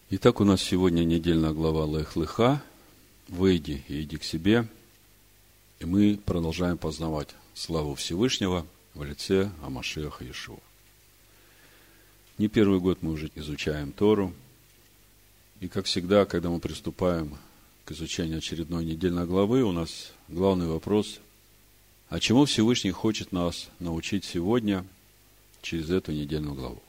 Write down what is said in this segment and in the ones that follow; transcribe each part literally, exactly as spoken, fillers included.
Итак, у нас сегодня недельная глава Лех Леха. Выйди и иди к себе. И мы продолжаем познавать славу Всевышнего в лице ха-Машиаха Иешуа. Не первый год мы уже изучаем Тору. И, как всегда, когда мы приступаем к изучению очередной недельной главы, у нас главный вопрос: а чему Всевышний хочет нас научить сегодня через эту недельную главу?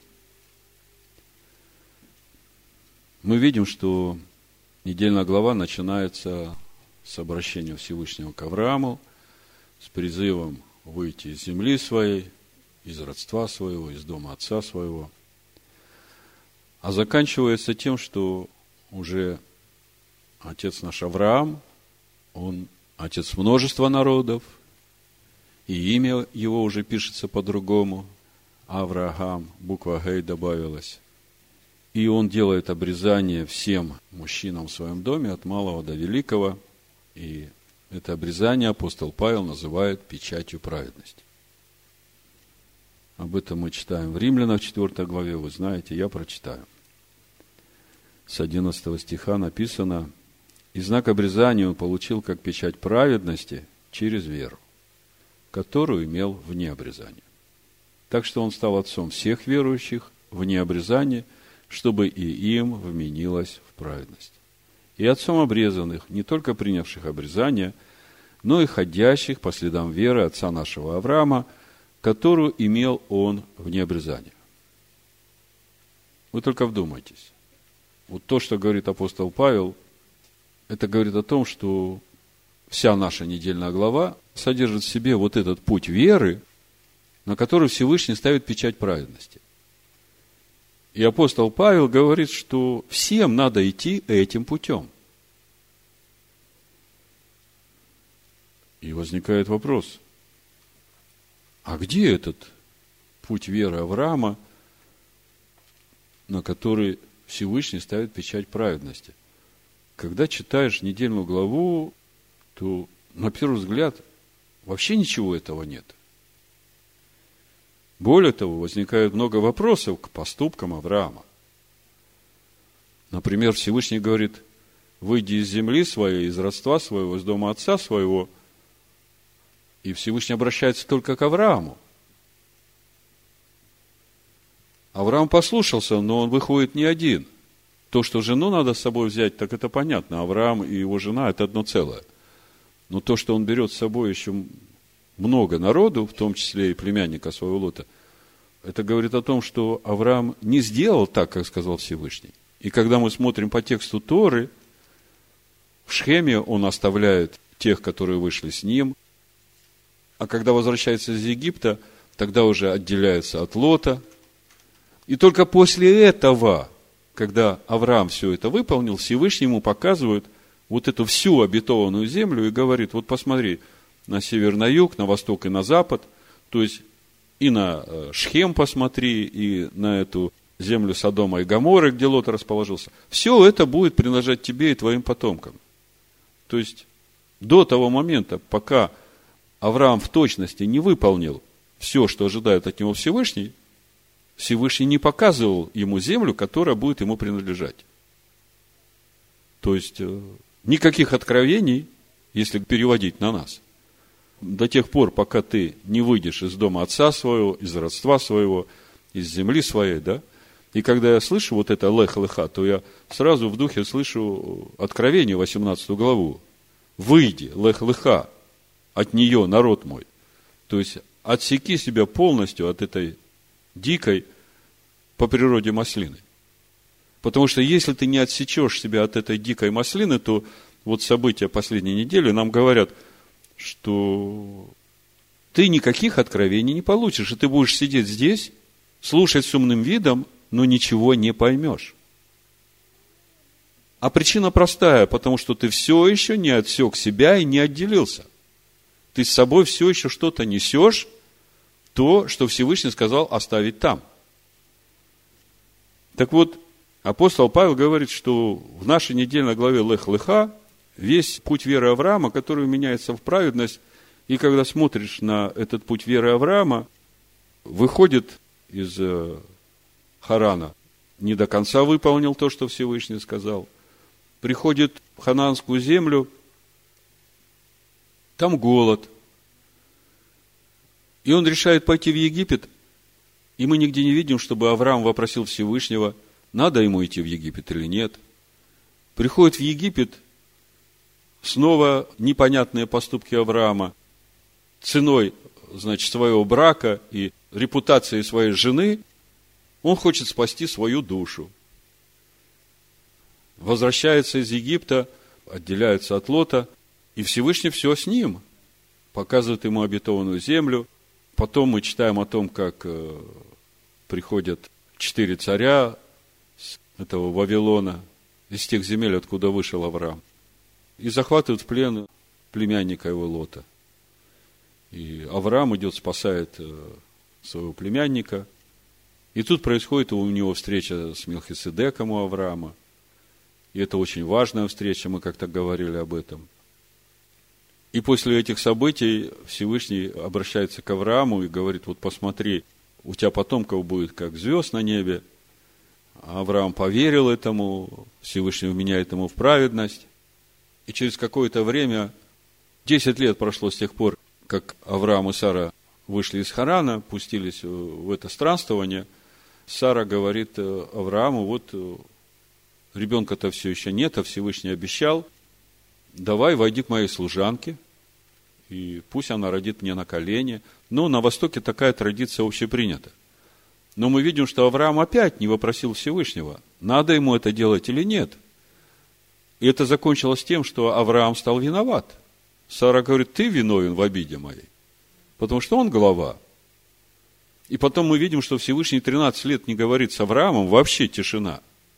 Мы видим, что недельная глава начинается с обращения Всевышнего к Аврааму, с призывом выйти из земли своей, из родства своего, из дома отца своего. А заканчивается тем, что уже отец наш Авраам, он отец множества народов, и имя его уже пишется по-другому. Авраам, буква Гей добавилась. И он делает обрезание всем мужчинам в своем доме, от малого до великого. И это обрезание апостол Павел называет печатью праведности. Об этом мы читаем в Римлянам, в четвёртой главе. Вы знаете, я прочитаю. С одиннадцатого стиха написано: «И знак обрезания он получил как печать праведности через веру, которую имел вне обрезания. Так что он стал отцом всех верующих вне обрезания, чтобы и им вменилось в праведность. И отцом обрезанных, не только принявших обрезание, но и ходящих по следам веры отца нашего Авраама, которую имел он вне обрезания». Вы только вдумайтесь. Вот то, что говорит апостол Павел, это говорит о том, что вся наша недельная глава содержит в себе вот этот путь веры, на который Всевышний ставит печать праведности. И апостол Павел говорит, что всем надо идти этим путем. И возникает вопрос: а где этот путь веры Авраама, на который Всевышний ставит печать праведности? Когда читаешь недельную главу, то, на первый взгляд, вообще ничего этого нет. Более того, возникает много вопросов к поступкам Авраама. Например, Всевышний говорит: выйди из земли своей, из родства своего, из дома отца своего. И Всевышний обращается только к Аврааму. Авраам послушался, но он выходит не один. То, что жену надо с собой взять, так это понятно. Авраам и его жена – это одно целое. Но то, что он берет с собой еще много народу, в том числе и племянника своего Лота, это говорит о том, что Авраам не сделал так, как сказал Всевышний. И когда мы смотрим по тексту Торы, в Шхеме он оставляет тех, которые вышли с ним, а когда возвращается из Египта, тогда уже отделяется от Лота. И только после этого, когда Авраам все это выполнил, Всевышний ему показывает вот эту всю обетованную землю и говорит: вот посмотри, на север, на юг, на восток и на запад, то есть и на Шхем посмотри, и на эту землю Содома и Гоморры, где Лот расположился. Все это будет принадлежать тебе и твоим потомкам. То есть до того момента, пока Авраам в точности не выполнил все, что ожидает от него Всевышний, Всевышний не показывал ему землю, которая будет ему принадлежать. То есть никаких откровений, если переводить на нас, до тех пор, пока ты не выйдешь из дома отца своего, из родства своего, из земли своей, да. И когда я слышу вот это Лех Леха, то я сразу в духе слышу Откровение, восемнадцатую главу. Выйди, Лех Леха, от нее, народ мой. То есть отсеки себя полностью от этой дикой по природе маслины. Потому что если ты не отсечешь себя от этой дикой маслины, то вот события последней недели нам говорят, что ты никаких откровений не получишь, и ты будешь сидеть здесь, слушать с умным видом, но ничего не поймешь. А причина простая, потому что ты все еще не отсек себя и не отделился. Ты с собой все еще что-то несешь, то, что Всевышний сказал оставить там. Так вот, апостол Павел говорит, что в нашей недельной главе Лех Леха весь путь веры Авраама, который меняется в праведность, и когда смотришь на этот путь веры Авраама, выходит из Харана не до конца выполнил то, что Всевышний сказал. Приходит в ханаанскую землю, там голод. И он решает пойти в Египет, и мы нигде не видим, чтобы Авраам вопросил Всевышнего, надо ему идти в Египет или нет. Приходит в Египет, снова непонятные поступки Авраама, ценой, значит, своего брака и репутации своей жены, он хочет спасти свою душу. Возвращается из Египта, отделяется от Лота, и Всевышний все с ним. Показывает ему обетованную землю. Потом мы читаем о том, как приходят четыре царя с этого Вавилона, из тех земель, откуда вышел Авраам, и захватывают в плен племянника его Лота. И Авраам идет, спасает своего племянника. И тут происходит у него встреча с Мелхиседеком у Авраама. И это очень важная встреча, мы как-то говорили об этом. И после этих событий Всевышний обращается к Аврааму и говорит, вот посмотри, у тебя потомков будет как звезд на небе. Авраам поверил этому, Всевышний вменяет ему в праведность. И через какое-то время, десять лет прошло с тех пор, как Авраам и Сара вышли из Харана, пустились в это странствование, Сара говорит Аврааму, вот ребенка-то все еще нет, а Всевышний обещал, давай войди к моей служанке, и пусть она родит мне на колени. Но на Востоке такая традиция общепринята. Но мы видим, что Авраам опять не вопросил Всевышнего, надо ему это делать или нет. И это закончилось тем, что Авраам стал виноват. Сара говорит, ты виновен в обиде моей, потому что он глава. И потом мы видим, что Всевышний тринадцать лет не говорит с Авраамом, вообще тишина.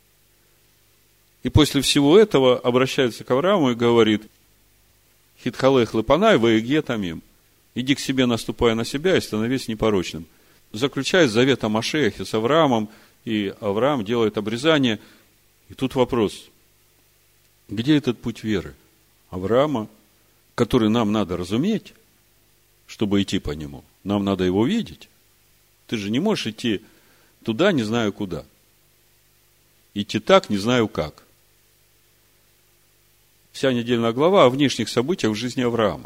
И после всего этого обращается к Аврааму и говорит, хитхалех лепанай ваеге тамим, иди к себе, наступая на себя, и становись непорочным. Заключает завет о Машиахе с Авраамом, и Авраам делает обрезание. И тут вопрос, где этот путь веры Авраама, который нам надо разуметь, чтобы идти по нему? Нам надо его видеть. Ты же не можешь идти туда, не знаю куда. Идти так, не знаю как. Вся недельная глава о внешних событиях в жизни Авраама.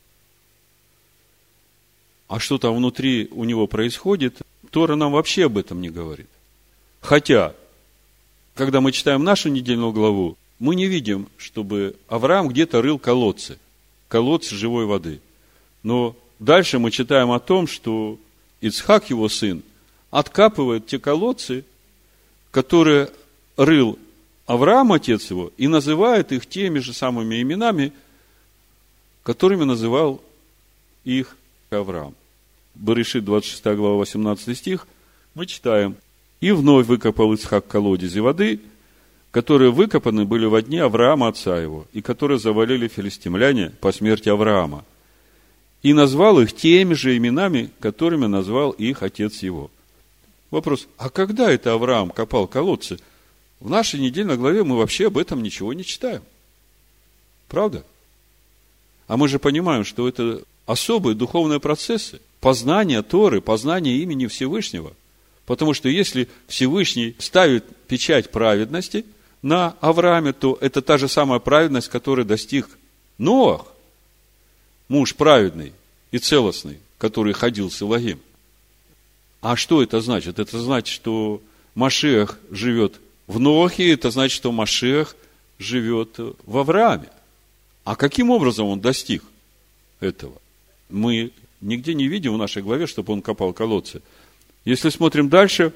А что там внутри у него происходит, Тора нам вообще об этом не говорит. Хотя, когда мы читаем нашу недельную главу, мы не видим, чтобы Авраам где-то рыл колодцы, колодцы живой воды. Но дальше мы читаем о том, что Ицхак, его сын, откапывает те колодцы, которые рыл Авраам, отец его, и называет их теми же самыми именами, которыми называл их Авраам. Берешит, двадцать шестая глава, восемнадцатый стих, мы читаем. «И вновь выкопал Ицхак колодези воды, которые выкопаны были во дни Авраама, отца его, и которые завалили филистимляне по смерти Авраама. И назвал их теми же именами, которыми назвал их отец его». Вопрос, а когда это Авраам копал колодцы? В нашей недельной главе мы вообще об этом ничего не читаем. Правда? А мы же понимаем, что это особые духовные процессы, познание Торы, познание имени Всевышнего. Потому что если Всевышний ставит печать праведности на Аврааме, то это та же самая праведность, которую достиг Ноах, муж праведный и целостный, который ходил с Элохим. А что это значит? Это значит, что Машиах живет в Ноахе, это значит, что Машиах живет в Аврааме. А каким образом он достиг этого? Мы нигде не видим в нашей главе, чтобы он копал колодцы. Если смотрим дальше,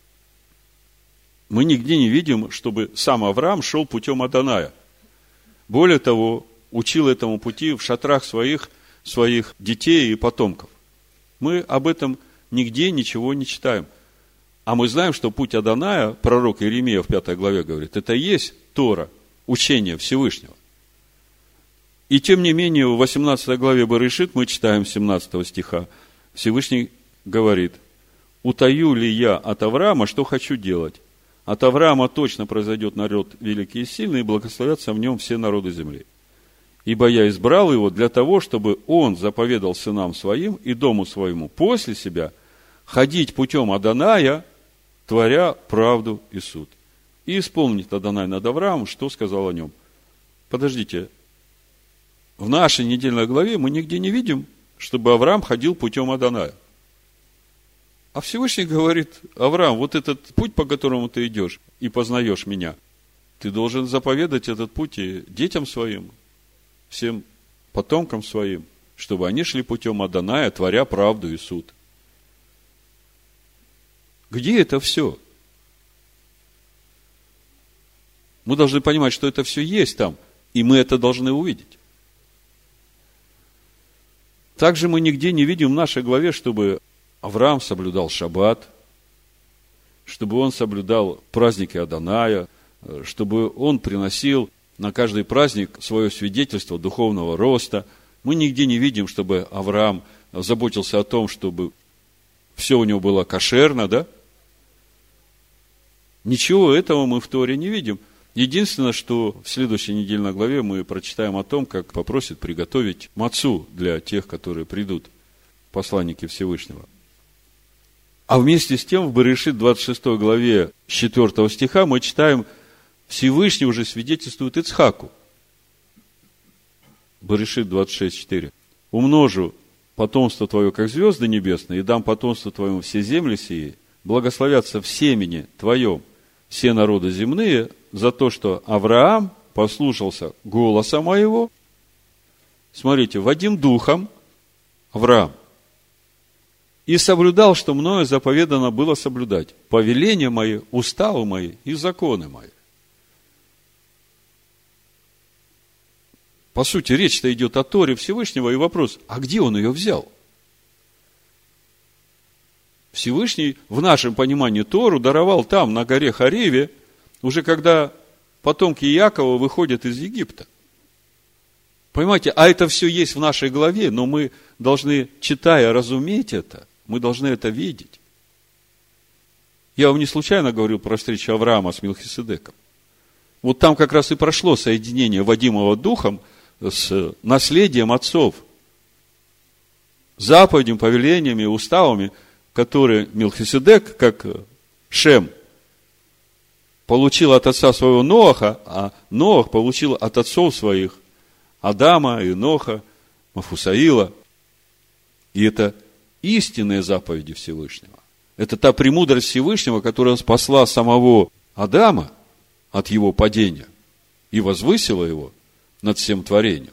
мы нигде не видим, чтобы сам Авраам шел путем Адоная. Более того, учил этому пути в шатрах своих, своих детей и потомков. Мы об этом нигде ничего не читаем. А мы знаем, что путь Адоная, пророк Иеремия в пятой главе говорит, это и есть Тора, учение Всевышнего. И тем не менее, в восемнадцатой главе Берешит мы читаем семнадцатого стиха. Всевышний говорит, утаю ли я от Авраама, что хочу делать? От Авраама точно произойдет народ великий и сильный, и благословятся в нем все народы земли. Ибо я избрал его для того, чтобы он заповедал сынам своим и дому своему после себя ходить путем Адоная творя правду и суд. И исполнит Адонай над Авраамом, что сказал о нем. Подождите, в нашей недельной главе мы нигде не видим, чтобы Авраам ходил путем Адоная. А Всевышний говорит: Авраам, вот этот путь, по которому ты идешь и познаешь меня, ты должен заповедать этот путь и детям своим, всем потомкам своим, чтобы они шли путем Адоная, творя правду и суд. Где это все? Мы должны понимать, что это все есть там, и мы это должны увидеть. Также мы нигде не видим в нашей главе, чтобы Авраам соблюдал шаббат, чтобы он соблюдал праздники Адоная, чтобы он приносил на каждый праздник свое свидетельство духовного роста. Мы нигде не видим, чтобы Авраам заботился о том, чтобы все у него было кошерно, да? Ничего этого мы в Торе не видим. Единственное, что в следующей недельной главе мы прочитаем о том, как попросит приготовить мацу для тех, которые придут, посланники Всевышнего. А вместе с тем в Берешит двадцать шестой главе с четвёртого стиха мы читаем: Всевышний уже свидетельствует Ицхаку. Берешит двадцать шесть четыре. «Умножу потомство твое, как звезды небесные, и дам потомство твоему все земли сии, благословятся в семени твоем все народы земные, за то, что Авраам послушался голоса моего». Смотрите, «Вадим духом Авраам, и соблюдал, что мною заповедано было соблюдать, повеления мои, уставы мои и законы мои». По сути, речь-то идет о Торе Всевышнего, и вопрос: а где он ее взял? Всевышний, в нашем понимании, Тору даровал там, на горе Хореве, уже когда потомки Иакова выходят из Египта. Понимаете, а это все есть в нашей главе, но мы должны, читая, разуметь это, мы должны это видеть. Я вам не случайно говорил про встречу Авраама с Мелхиседеком. Вот там как раз и прошло соединение Вадимова духом с наследием отцов, заповедями, повелениями, уставами, которые Мелхиседек, как Шем, получил от отца своего Ноаха, а Ноах получил от отцов своих Адама, Иноха, Мафусаила. И это истинные заповеди Всевышнего. Это та премудрость Всевышнего, которая спасла самого Адама от его падения и возвысила его над всем творением.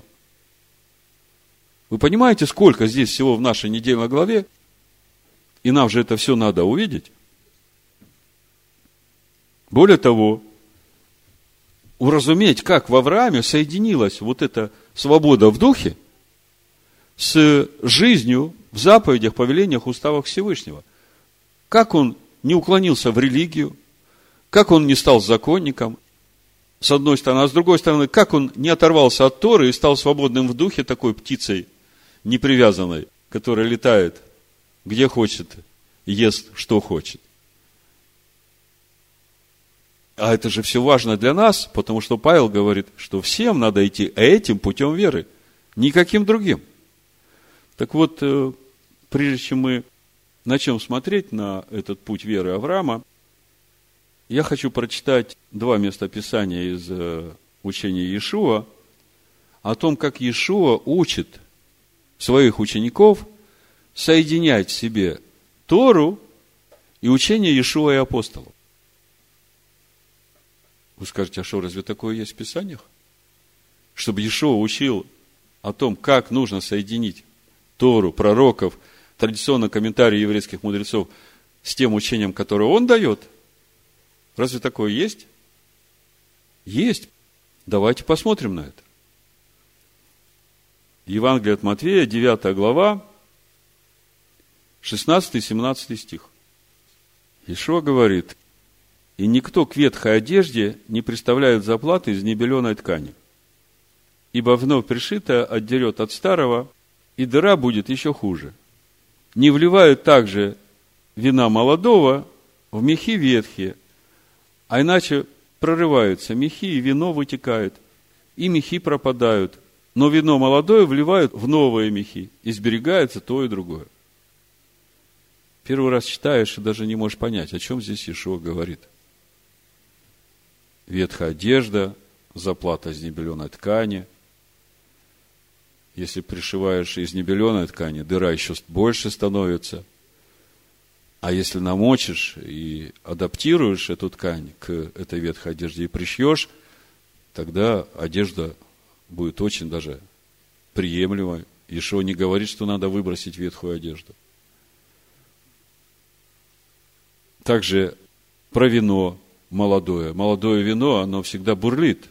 Вы понимаете, сколько здесь всего в нашей недельной главе? И нам же это все надо увидеть. Более того, уразуметь, как в Аврааме соединилась вот эта свобода в духе с жизнью в заповедях, повелениях, уставах Всевышнего. Как он не уклонился в религию, как он не стал законником, с одной стороны, а с другой стороны, как он не оторвался от Торы и стал свободным в духе, такой птицей непривязанной, которая летает где хочет, ест что хочет. А это же все важно для нас, потому что Павел говорит, что всем надо идти этим путем веры, никаким другим. Так вот, прежде чем мы начнем смотреть на этот путь веры Авраама, я хочу прочитать два местописания из учения Иешуа о том, как Иешуа учит своих учеников соединять в себе Тору и учение Иешуа и апостолов. Вы скажете, а что, разве такое есть в Писаниях? Чтобы Иешуа учил о том, как нужно соединить Тору, пророков, традиционно комментарии еврейских мудрецов с тем учением, которое он дает. Разве такое есть? Есть. Давайте посмотрим на это. Евангелие от Матфея, девятая глава, шестнадцатый-семнадцатый стих. Иешуа говорит: «И никто к ветхой одежде не приставляет заплаты из небеленой ткани, ибо вновь пришитое отдерет от старого, и дыра будет еще хуже. Не вливают также вина молодого в мехи ветхие, а иначе прорываются мехи, и вино вытекает, и мехи пропадают. Но вино молодое вливают в новые мехи, и сберегается то и другое». Первый раз читаешь и даже не можешь понять, о чем здесь Иешуа говорит. Ветхая одежда, заплата из небеленой ткани. Если пришиваешь из небеленой ткани, дыра еще больше становится. А если намочишь и адаптируешь эту ткань к этой ветхой одежде и пришьешь, тогда одежда будет очень даже приемлемой. Иешуа не говорит, что надо выбросить ветхую одежду. Также про вино молодое. Молодое вино, оно всегда бурлит.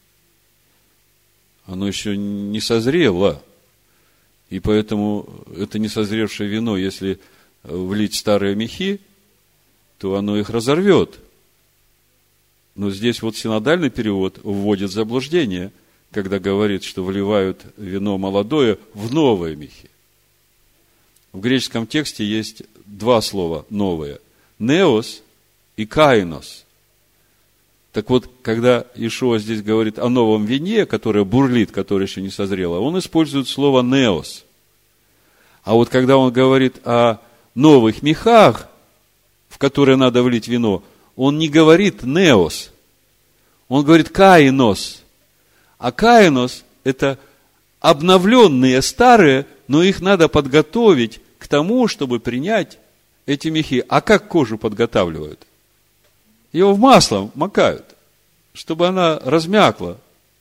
Оно еще не созрело. И поэтому это несозревшее вино, если влить старые мехи, то оно их разорвет. Но здесь вот синодальный перевод вводит в заблуждение, когда говорит, что вливают вино молодое в новые мехи. В греческом тексте есть два слова новые. Неос и каинос. Так вот, когда Иешуа здесь говорит о новом вине, которое бурлит, которое еще не созрело, он использует слово неос. А вот когда он говорит о новых мехах, в которые надо влить вино, он не говорит неос, он говорит каинос. А каинос – это обновленные старые, но их надо подготовить к тому, чтобы принять эти мехи. А как кожу подготавливают? Ее в масло макают, чтобы она размякла.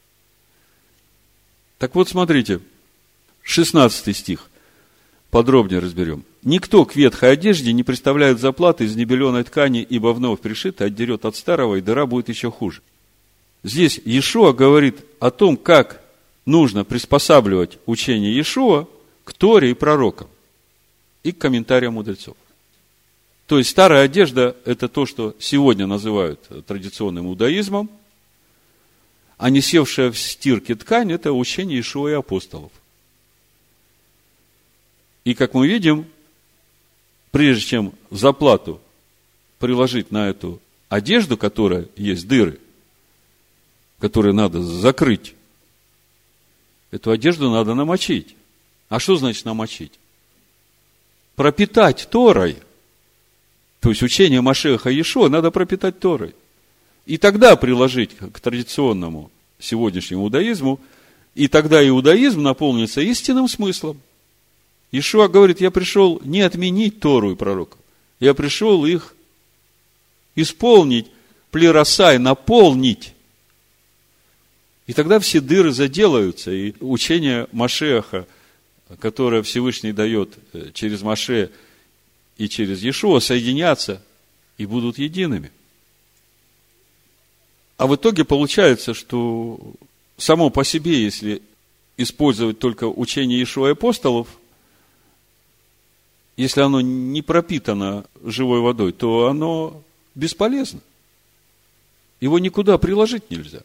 Так вот, смотрите, шестнадцатый стих. Подробнее разберем. «Никто к ветхой одежде не представляет заплаты из небеленой ткани, ибо вновь пришито отдерет от старого, и дыра будет еще хуже». Здесь Иешуа говорит о том, как нужно приспосабливать учение Иешуа к Торе и пророкам и к комментариям мудрецов. То есть старая одежда – это то, что сегодня называют традиционным иудаизмом, а не севшая в стирке ткань – это учение Иешуа и апостолов. И, как мы видим, прежде чем заплату приложить на эту одежду, которая есть дыры, которые надо закрыть, эту одежду надо намочить. А что значит намочить? Пропитать Торой. То есть учение Машеха Иешуа надо пропитать Торой. И тогда приложить к традиционному сегодняшнему иудаизму, и тогда иудаизм наполнится истинным смыслом. Иешуа говорит, я пришел не отменить Тору и пророков, я пришел их исполнить, плеросай, наполнить. И тогда все дыры заделаются, и учение Машеха, которое Всевышний дает через Моше и через Иешуа, соединятся и будут едиными. А в итоге получается, что само по себе, если использовать только учение Иешуа и апостолов, если оно не пропитано живой водой, то оно бесполезно. Его никуда приложить нельзя.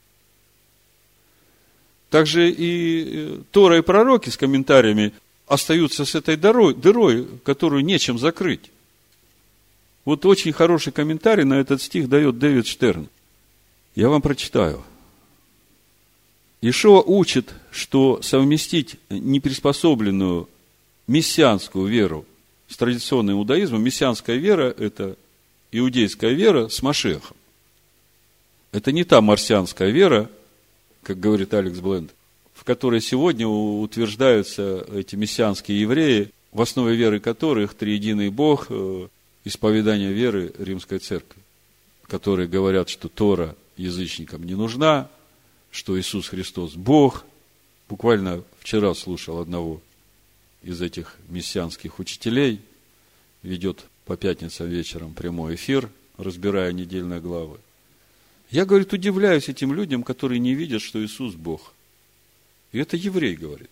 Также и Тора и пророки с комментариями остаются с этой дырой, дырой, которую нечем закрыть. Вот очень хороший комментарий на этот стих дает Дэвид Штерн. Я вам прочитаю. Иешуа учит, что совместить неприспособленную мессианскую веру с традиционным иудаизмом, мессианская вера – это иудейская вера с Машехом. Это не та марсианская вера, как говорит Алекс Бленд, в которой сегодня утверждаются эти мессианские евреи, в основе веры которых триединый Бог, исповедание веры Римской Церкви, которые говорят, что Тора язычникам не нужна, что Иисус Христос Бог. Буквально вчера слушал одного из этих мессианских учителей, ведет по пятницам вечером прямой эфир, разбирая недельные главы. Я, говорит, удивляюсь этим людям, которые не видят, что Иисус Бог. И это еврей говорит.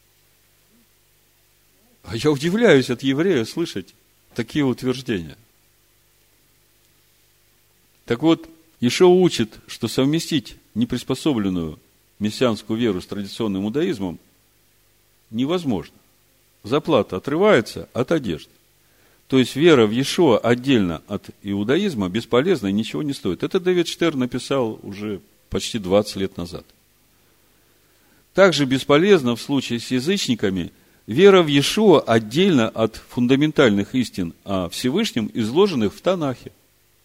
А я удивляюсь от еврея слышать такие утверждения. Так вот, Иешуа учит, что совместить неприспособленную мессианскую веру с традиционным иудаизмом невозможно. Заплата отрывается от одежды. То есть вера в Иешуа отдельно от иудаизма бесполезна и ничего не стоит. Это Дэвид Штерн написал уже почти двадцать лет назад. Также бесполезно в случае с язычниками вера в Иешуа отдельно от фундаментальных истин о Всевышнем, изложенных в Танахе.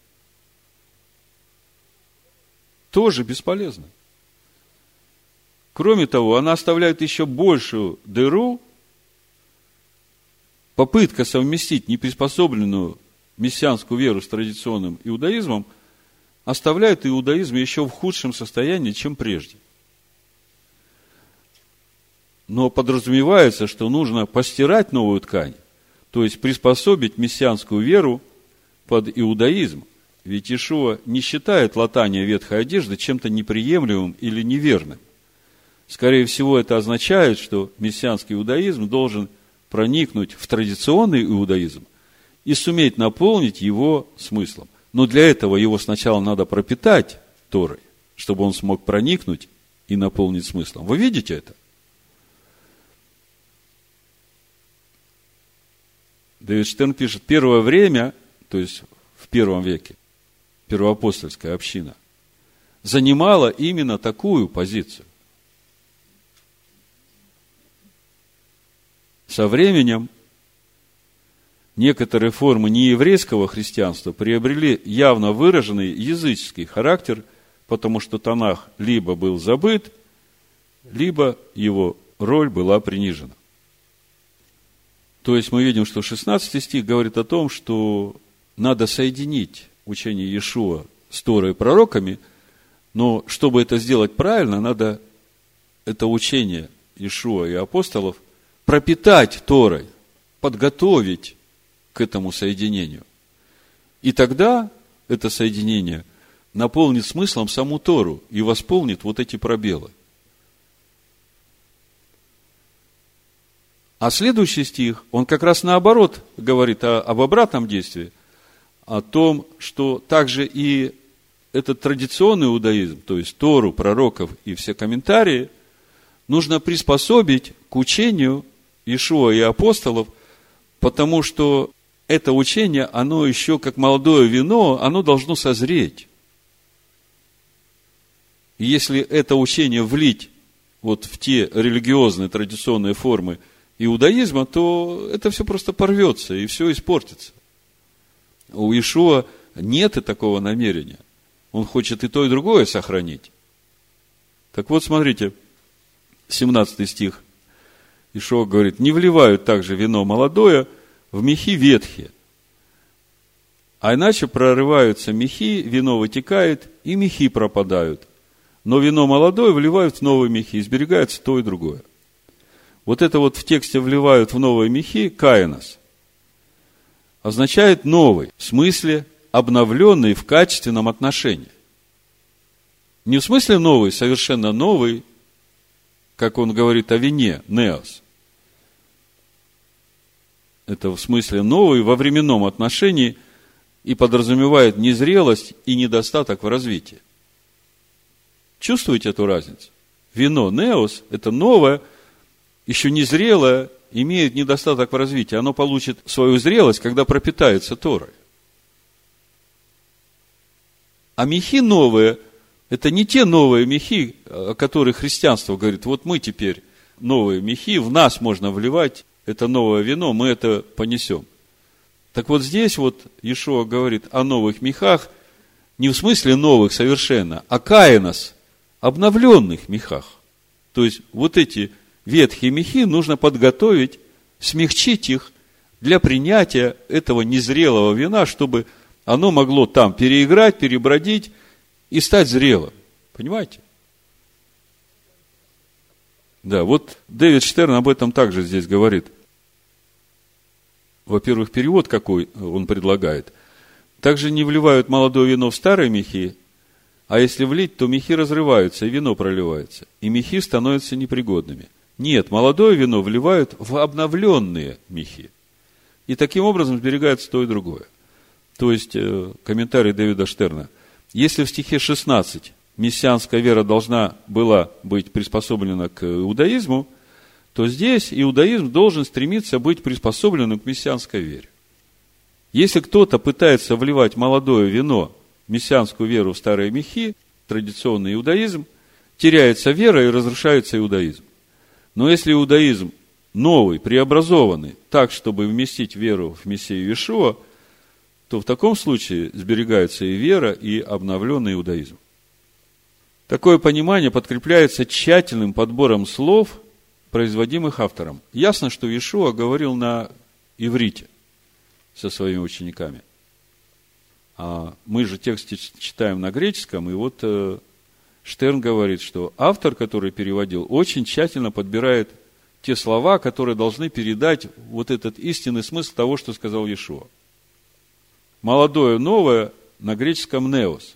Тоже бесполезно. Кроме того, она оставляет еще большую дыру. Попытка совместить неприспособленную мессианскую веру с традиционным иудаизмом оставляет иудаизм еще в худшем состоянии, чем прежде. Но подразумевается, что нужно постирать новую ткань, то есть приспособить мессианскую веру под иудаизм. Ведь Иешуа не считает латание ветхой одежды чем-то неприемлемым или неверным. Скорее всего, это означает, что мессианский иудаизм должен проникнуть в традиционный иудаизм и суметь наполнить его смыслом. Но для этого его сначала надо пропитать Торой, чтобы он смог проникнуть и наполнить смыслом. Вы видите это? Дэвид Штерн пишет, первое время, то есть в первом веке, первоапостольская община занимала именно такую позицию. Со временем некоторые формы нееврейского христианства приобрели явно выраженный языческий характер, потому что Танах либо был забыт, либо его роль была принижена. То есть мы видим, что шестнадцатый стих говорит о том, что надо соединить учение Иешуа с Торой и пророками, но чтобы это сделать правильно, надо это учение Иешуа и апостолов пропитать Торой, подготовить к этому соединению. И тогда это соединение наполнит смыслом саму Тору и восполнит вот эти пробелы. А следующий стих, он как раз наоборот говорит о, об обратном действии, о том, что также и этот традиционный иудаизм, то есть Тору, пророков и все комментарии, нужно приспособить к учению Иешуа и апостолов, потому что это учение, оно еще как молодое вино, оно должно созреть. И если это учение влить вот в те религиозные традиционные формы иудаизма, то это все просто порвется и все испортится. У Иешуа нет и такого намерения. Он хочет и то, и другое сохранить. Так вот, смотрите, семнадцатый стих. Иешуа говорит, не вливают также вино молодое в мехи ветхие. А иначе прорываются мехи, вино вытекает, и мехи пропадают. Но вино молодое вливают в новые мехи, и сберегается то и другое. Вот это вот в тексте вливают в новые мехи, каинос, означает новый, в смысле обновленный в качественном отношении. Не в смысле новый, совершенно новый, как он говорит о вине, неос. Это в смысле новый во временном отношении и подразумевает незрелость и недостаток в развитии. Чувствуете эту разницу? Вино неос – это новое, еще незрелое, имеет недостаток в развитии. Оно получит свою зрелость, когда пропитается Торой. А мехи новые – это не те новые мехи, о которых христианство говорит, вот мы теперь новые мехи, в нас можно вливать это новое вино, мы это понесем. Так вот здесь вот Иешуа говорит о новых мехах, не в смысле новых совершенно, а каинос, обновленных мехах. То есть вот эти ветхие мехи нужно подготовить, смягчить их для принятия этого незрелого вина, чтобы оно могло там переиграть, перебродить и стать зрелым. Понимаете? Да, вот Дэвид Штерн об этом также здесь говорит. Во-первых, перевод какой он предлагает. Также не вливают молодое вино в старые мехи, а если влить, то мехи разрываются, и вино проливается, и мехи становятся непригодными. Нет, молодое вино вливают в обновленные мехи. И таким образом сберегается то и другое. То есть, комментарий Дэвида Штерна. Если в стихе шестнадцать мессианская вера должна была быть приспособлена к иудаизму, то здесь иудаизм должен стремиться быть приспособленным к мессианской вере. Если кто-то пытается вливать молодое вино, мессианскую веру в старые мехи, традиционный иудаизм, теряется вера и разрушается иудаизм. Но если иудаизм новый, преобразованный, так, чтобы вместить веру в Мессию Иешуа, то в таком случае сберегается и вера, и обновленный иудаизм. Такое понимание подкрепляется тщательным подбором слов, производимых автором. Ясно, что Иешуа говорил на иврите со своими учениками. А мы же текст читаем на греческом, и вот э, Штерн говорит, что автор, который переводил, очень тщательно подбирает те слова, которые должны передать вот этот истинный смысл того, что сказал Иешуа. Молодое, новое на греческом неос,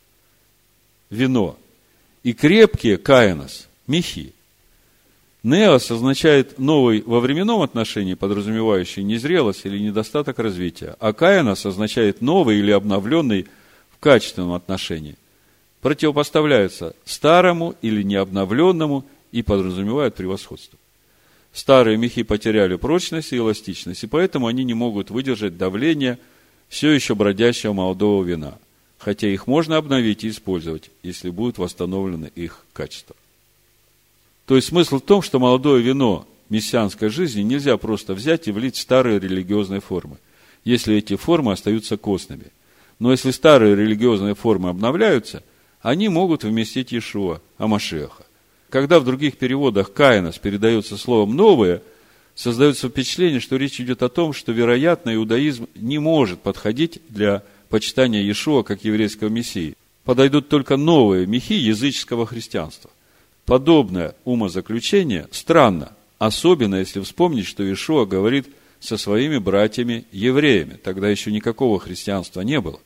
вино, и крепкие каинос, мехи. Неос означает новый во временном отношении, подразумевающий незрелость или недостаток развития, а каинос означает новый или обновленный в качественном отношении. Противопоставляется старому или необновленному и подразумевает превосходство. Старые мехи потеряли прочность и эластичность, и поэтому они не могут выдержать давление все еще бродящего молодого вина, хотя их можно обновить и использовать, если будут восстановлены их качества. То есть смысл в том, что молодое вино мессианской жизни нельзя просто взять и влить в старые религиозные формы, если эти формы остаются костными. Но если старые религиозные формы обновляются, они могут вместить Иешуа, Амашиаха. Когда в других переводах каинос передается словом «новое», создается впечатление, что речь идет о том, что, вероятно, иудаизм не может подходить для почитания Иешуа как еврейского мессии. Подойдут только новые мехи языческого христианства. Подобное умозаключение странно, особенно если вспомнить, что Иешуа говорит со своими братьями-евреями. Тогда еще никакого христианства не было.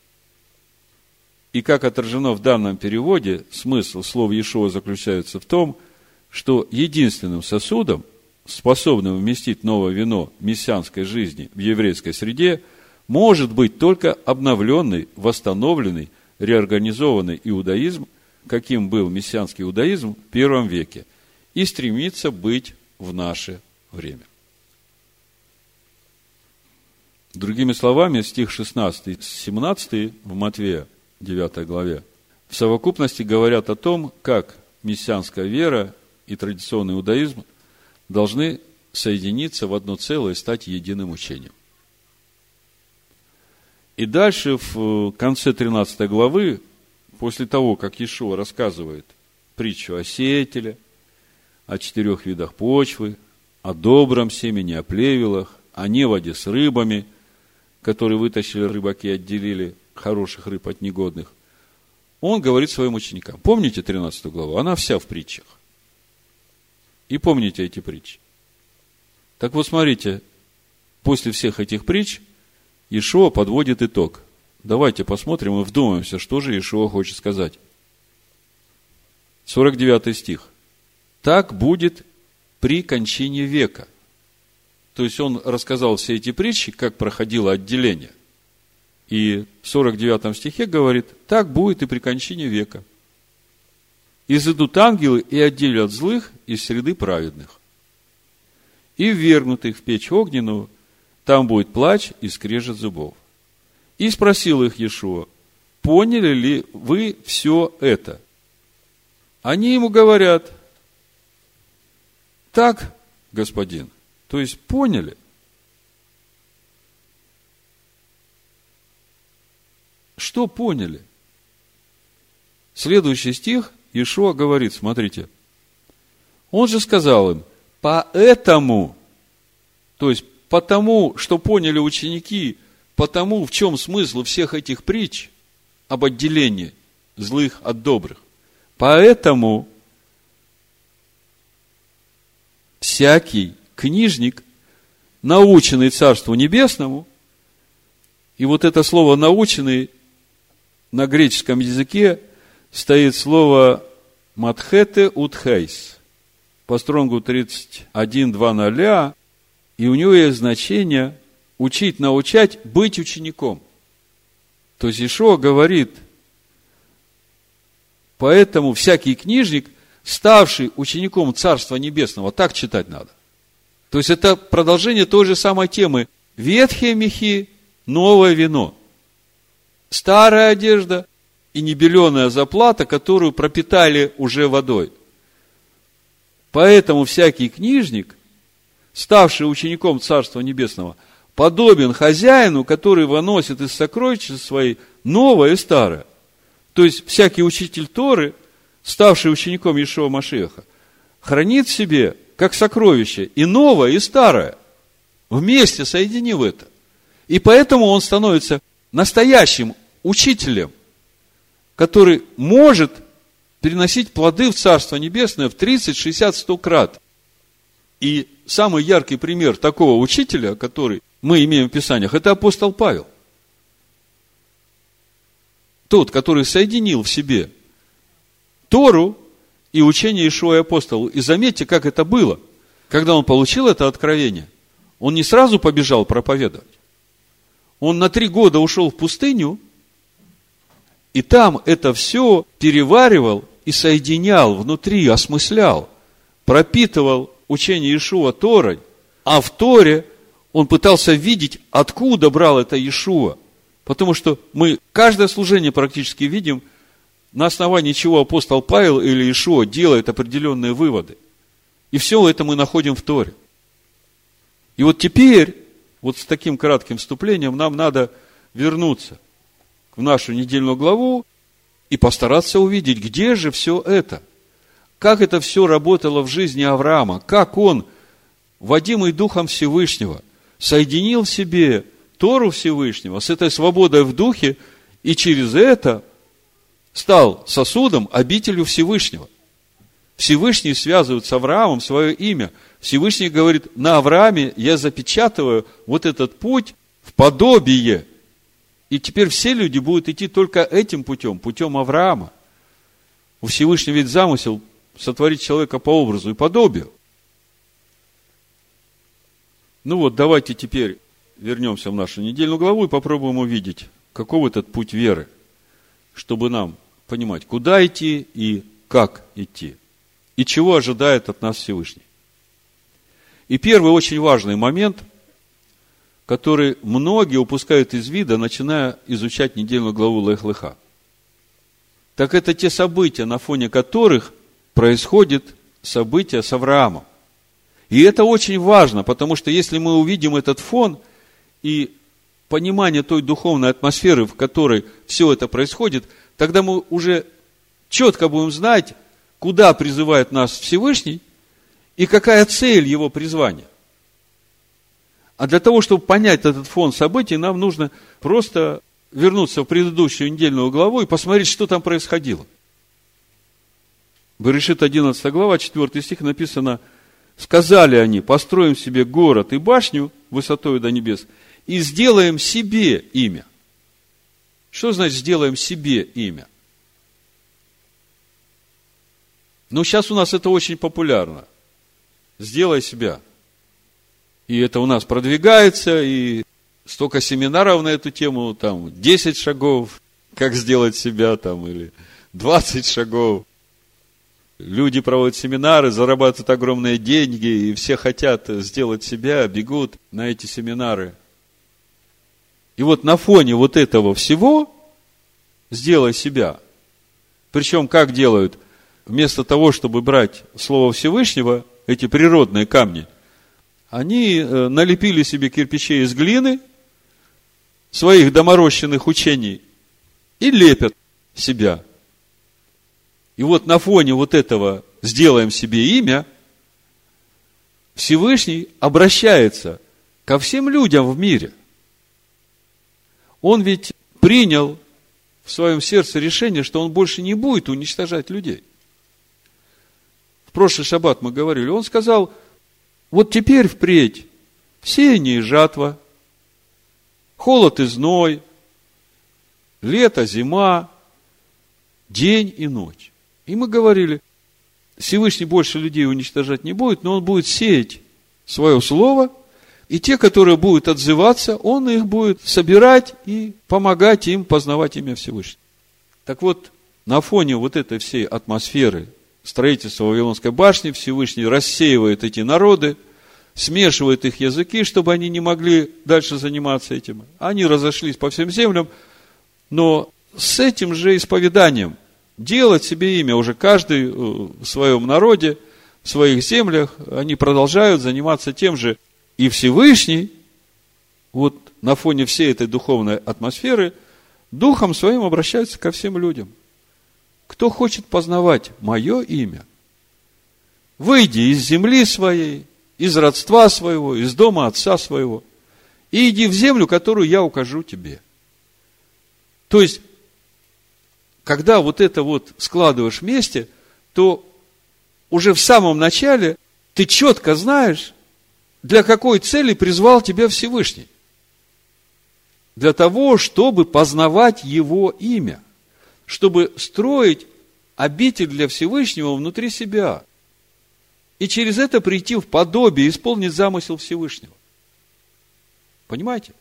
И как отражено в данном переводе, смысл слов Иешуа заключается в том, что единственным сосудом, способным вместить новое вино мессианской жизни в еврейской среде, может быть только обновленный, восстановленный, реорганизованный иудаизм, каким был мессианский иудаизм в первом веке, и стремится быть в наше время. Другими словами, стих шестнадцатый семнадцатый в Матфея, девятой главе, в совокупности говорят о том, как мессианская вера и традиционный иудаизм должны соединиться в одно целое и стать единым учением. И дальше, в конце тринадцатой главы, после того, как Иешуа рассказывает притчу о сеятеле, о четырех видах почвы, о добром семени, о плевелах, о неводе с рыбами, которые вытащили рыбаки и отделили хороших рыб от негодных, он говорит своим ученикам. Помните тринадцатую главу? Она вся в притчах. И помните эти притчи. Так вот, смотрите, после всех этих притч Иешуа подводит итог. Давайте посмотрим и вдумаемся, что же Иешуа хочет сказать. сорок девятый стих. Так будет при кончине века. То есть он рассказал все эти притчи, как проходило отделение. И в сорок девятом стихе говорит, так будет и при кончине века. Изыдут ангелы и отделят злых из среды праведных. И ввергнут их в печь огненную, там будет плач и скрежет зубов. И спросил их Иешуа, поняли ли вы все это? Они ему говорят, так, господин, то есть поняли. Что поняли? Следующий стих Иешуа говорит, смотрите, он же сказал им, поэтому, то есть потому, что поняли ученики, потому, в чем смысл всех этих притч об отделении злых от добрых. Поэтому всякий книжник, наученный Царству Небесному, и вот это слово «наученный» на греческом языке стоит слово «матхете утхейс», по стронгу тридцать один двадцать, и у него есть значение учить, научать, быть учеником. То есть Иешуа говорит, поэтому всякий книжник, ставший учеником Царства Небесного, так читать надо. То есть это продолжение той же самой темы. Ветхие мехи, новое вино. Старая одежда и небеленая заплата, которую пропитали уже водой. Поэтому всякий книжник, ставший учеником Царства Небесного, подобен хозяину, который выносит из сокровища своей новое и старое. То есть, всякий учитель Торы, ставший учеником Иешуа Машиаха, хранит в себе, как сокровище, и новое, и старое, вместе соединив это. И поэтому он становится настоящим учителем, который может переносить плоды в Царство Небесное в тридцать, шестьдесят, сто крат. И самый яркий пример такого учителя, который мы имеем в Писаниях, это апостол Павел. Тот, который соединил в себе Тору и учение Иешуа и апостолов. И заметьте, как это было. Когда он получил это откровение, он не сразу побежал проповедовать. Он на три года ушел в пустыню, и там это все переваривал и соединял внутри, осмыслял, пропитывал учение Иешуа Торой, а в Торе он пытался видеть, откуда брал это Иешуа. Потому что мы каждое служение практически видим, на основании чего апостол Павел или Иешуа делает определенные выводы. И все это мы находим в Торе. И вот теперь, вот с таким кратким вступлением, нам надо вернуться в нашу недельную главу и постараться увидеть, где же все это. Как это все работало в жизни Авраама. Как он, водимый Духом Всевышнего, соединил в себе Тору Всевышнего с этой свободой в духе и через это стал сосудом, обителью Всевышнего. Всевышний связывает с Авраамом свое имя. Всевышний говорит, на Аврааме я запечатываю вот этот путь в подобие. И теперь все люди будут идти только этим путем, путем Авраама. У Всевышнего ведь замысел сотворить человека по образу и подобию. Ну вот, давайте теперь вернемся в нашу недельную главу и попробуем увидеть, каков этот путь веры, чтобы нам понимать, куда идти и как идти, и чего ожидает от нас Всевышний. И первый очень важный момент, который многие упускают из вида, начиная изучать недельную главу Лех-Леха. Так это те события, на фоне которых происходит событие с Авраамом. И это очень важно, потому что если мы увидим этот фон и понимание той духовной атмосферы, в которой все это происходит, тогда мы уже четко будем знать, куда призывает нас Всевышний и какая цель его призвания. А для того, чтобы понять этот фон событий, нам нужно просто вернуться в предыдущую недельную главу и посмотреть, что там происходило. Берешит одиннадцатая глава, четвёртый стих написано: «Сказали они, построим себе город и башню высотой до небес, и сделаем себе имя». Что значит «сделаем себе имя»? Ну, сейчас у нас это очень популярно. Сделай себя. И это у нас продвигается, и столько семинаров на эту тему, там, десять шагов, как сделать себя, там, или двадцать шагов. Люди проводят семинары, зарабатывают огромные деньги, и все хотят сделать себя, бегут на эти семинары. И вот на фоне вот этого всего «сделай себя». Причем как делают? Вместо того, чтобы брать Слово Всевышнего, эти природные камни, они налепили себе кирпичей из глины, своих доморощенных учений, и лепят себя. И вот на фоне вот этого «сделаем себе имя» Всевышний обращается ко всем людям в мире. Он ведь принял в своем сердце решение, что он больше не будет уничтожать людей. В прошлый шаббат мы говорили, он сказал: вот теперь впредь сеяние и жатва, холод и зной, лето, зима, день и ночь. И мы говорили, Всевышний больше людей уничтожать не будет, но он будет сеять свое слово, и те, которые будут отзываться, он их будет собирать и помогать им познавать имя Всевышнего. Так вот, на фоне вот этой всей атмосферы строительства Вавилонской башни Всевышний рассеивает эти народы, смешивает их языки, чтобы они не могли дальше заниматься этим. Они разошлись по всем землям, но с этим же исповеданием делать себе имя уже каждый в своем народе, своих землях, они продолжают заниматься тем же. И Всевышний, вот на фоне всей этой духовной атмосферы, Духом Своим обращается ко всем людям. Кто хочет познавать мое имя, выйди из земли своей, из родства своего, из дома отца своего, и иди в землю, которую я укажу тебе. То есть, когда вот это вот складываешь вместе, то уже в самом начале ты четко знаешь, для какой цели призвал тебя Всевышний. Для того, чтобы познавать Его имя, чтобы строить обитель для Всевышнего внутри себя. И через это прийти в подобие, исполнить замысел Всевышнего. Понимаете?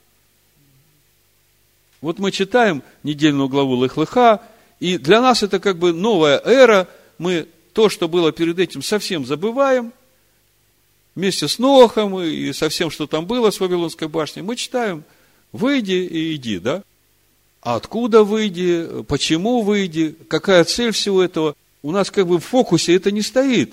Вот мы читаем недельную главу Лех-Леха, и для нас это как бы новая эра. Мы то, что было перед этим, совсем забываем. Вместе с Ноахом и со всем, что там было с Вавилонской башней, мы читаем: выйди и иди, да? А откуда выйди, почему выйди, какая цель всего этого? У нас как бы в фокусе это не стоит.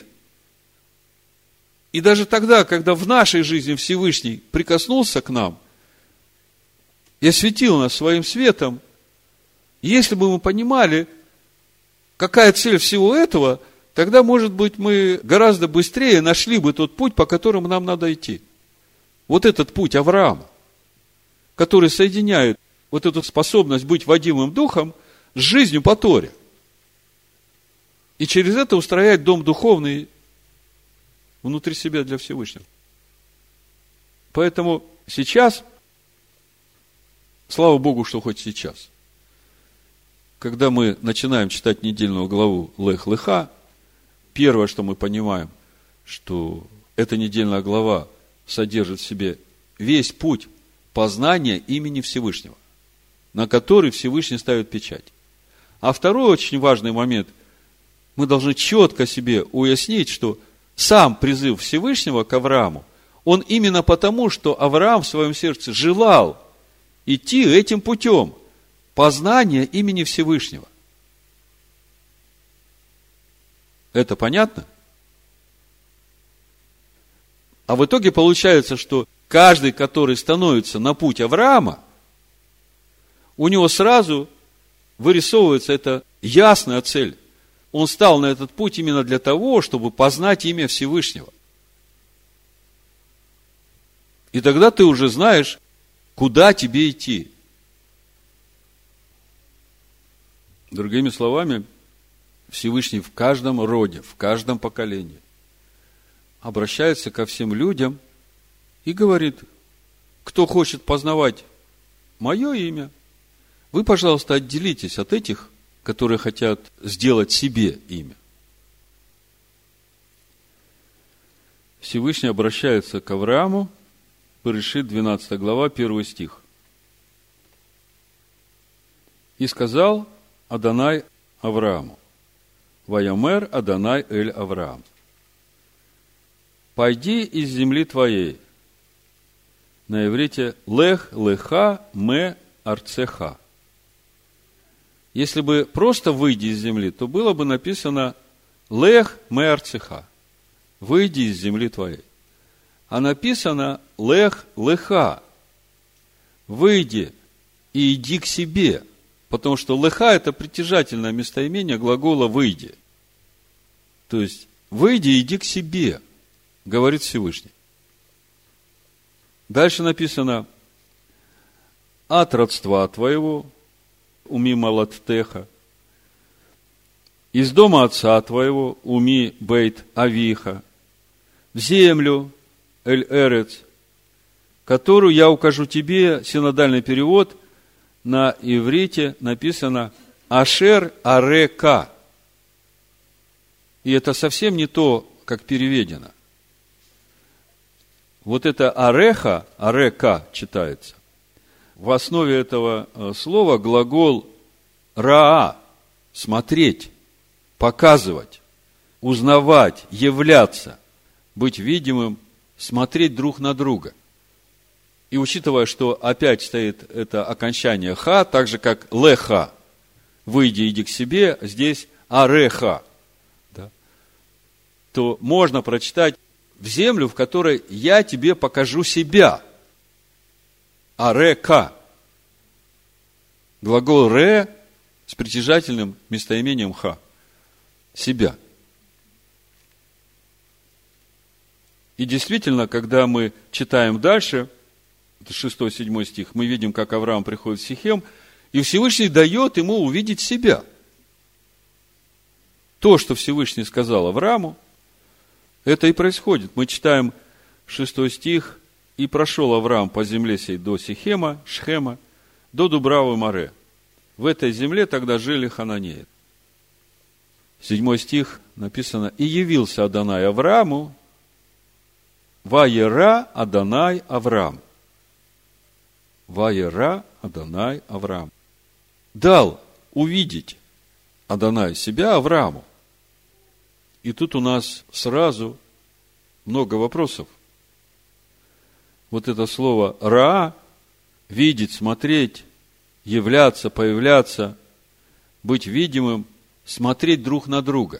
И даже тогда, когда в нашей жизни Всевышний прикоснулся к нам и осветил нас своим светом, если бы мы понимали, какая цель всего этого, тогда, может быть, мы гораздо быстрее нашли бы тот путь, по которому нам надо идти. Вот этот путь Авраама, который соединяет вот эту способность быть водимым духом с жизнью по Торе. И через это устроять дом духовный внутри себя для Всевышнего. Поэтому сейчас, слава Богу, что хоть сейчас, когда мы начинаем читать недельную главу Лех-Леха, первое, что мы понимаем, что эта недельная глава содержит в себе весь путь познания имени Всевышнего, на который Всевышний ставит печать. А второй очень важный момент, мы должны четко себе уяснить, что сам призыв Всевышнего к Аврааму, он именно потому, что Авраам в своем сердце желал идти этим путем познания имени Всевышнего. Это понятно? А в итоге получается, что каждый, который становится на путь Авраама, у него сразу вырисовывается эта ясная цель. Он стал на этот путь именно для того, чтобы познать имя Всевышнего. И тогда ты уже знаешь, куда тебе идти. Другими словами, Всевышний в каждом роде, в каждом поколении обращается ко всем людям и говорит: кто хочет познавать мое имя, вы, пожалуйста, отделитесь от этих, которые хотят сделать себе имя. Всевышний обращается к Аврааму, Берешит, двенадцатая глава, первый стих. И сказал Адонай Аврааму: Ваямер Адонай эль Авраам: пойди из земли твоей. На иврите лех леха ме арцеха. Если бы просто выйди из земли, то было бы написано лех ме арцеха. Выйди из земли твоей. А написано лех леха. Выйди и иди к себе. Потому что леха – это притяжательное местоимение глагола «выйди». То есть, выйди и иди к себе, говорит Всевышний. Дальше написано: от родства твоего, уми малаттеха, из дома отца твоего, уми бейт авиха, в землю, эль эрец, которую я укажу тебе. Синодальный перевод на иврите написано ашер арека. И это совсем не то, как переведено. Вот это ареха, арека читается. В основе этого слова глагол раа, смотреть, показывать, узнавать, являться, быть видимым, смотреть друг на друга. И учитывая, что опять стоит это окончание ха, так же как леха, выйди, иди к себе, здесь ареха. Да? то можно прочитать: в землю, в которой я тебе покажу себя. Арека. Глагол ре с притяжательным местоимением ха. Себя. И действительно, когда мы читаем дальше, шестой-седьмой стих, мы видим, как Авраам приходит в Сихем, и Всевышний дает ему увидеть себя. То, что Всевышний сказал Аврааму, это и происходит. Мы читаем шестой стих: «И прошел Авраам по земле сей до Сихема, Шхема, до Дубравы Море. В этой земле тогда жили хананеи». Седьмой стих написано: «И явился Адонай Аврааму, Ваера Адонай Авраам». Ваера Адонай Авраам. Дал увидеть Адонай себя Аврааму. И тут у нас сразу много вопросов. Вот это слово «ра», видеть, смотреть, являться, появляться, быть видимым, смотреть друг на друга.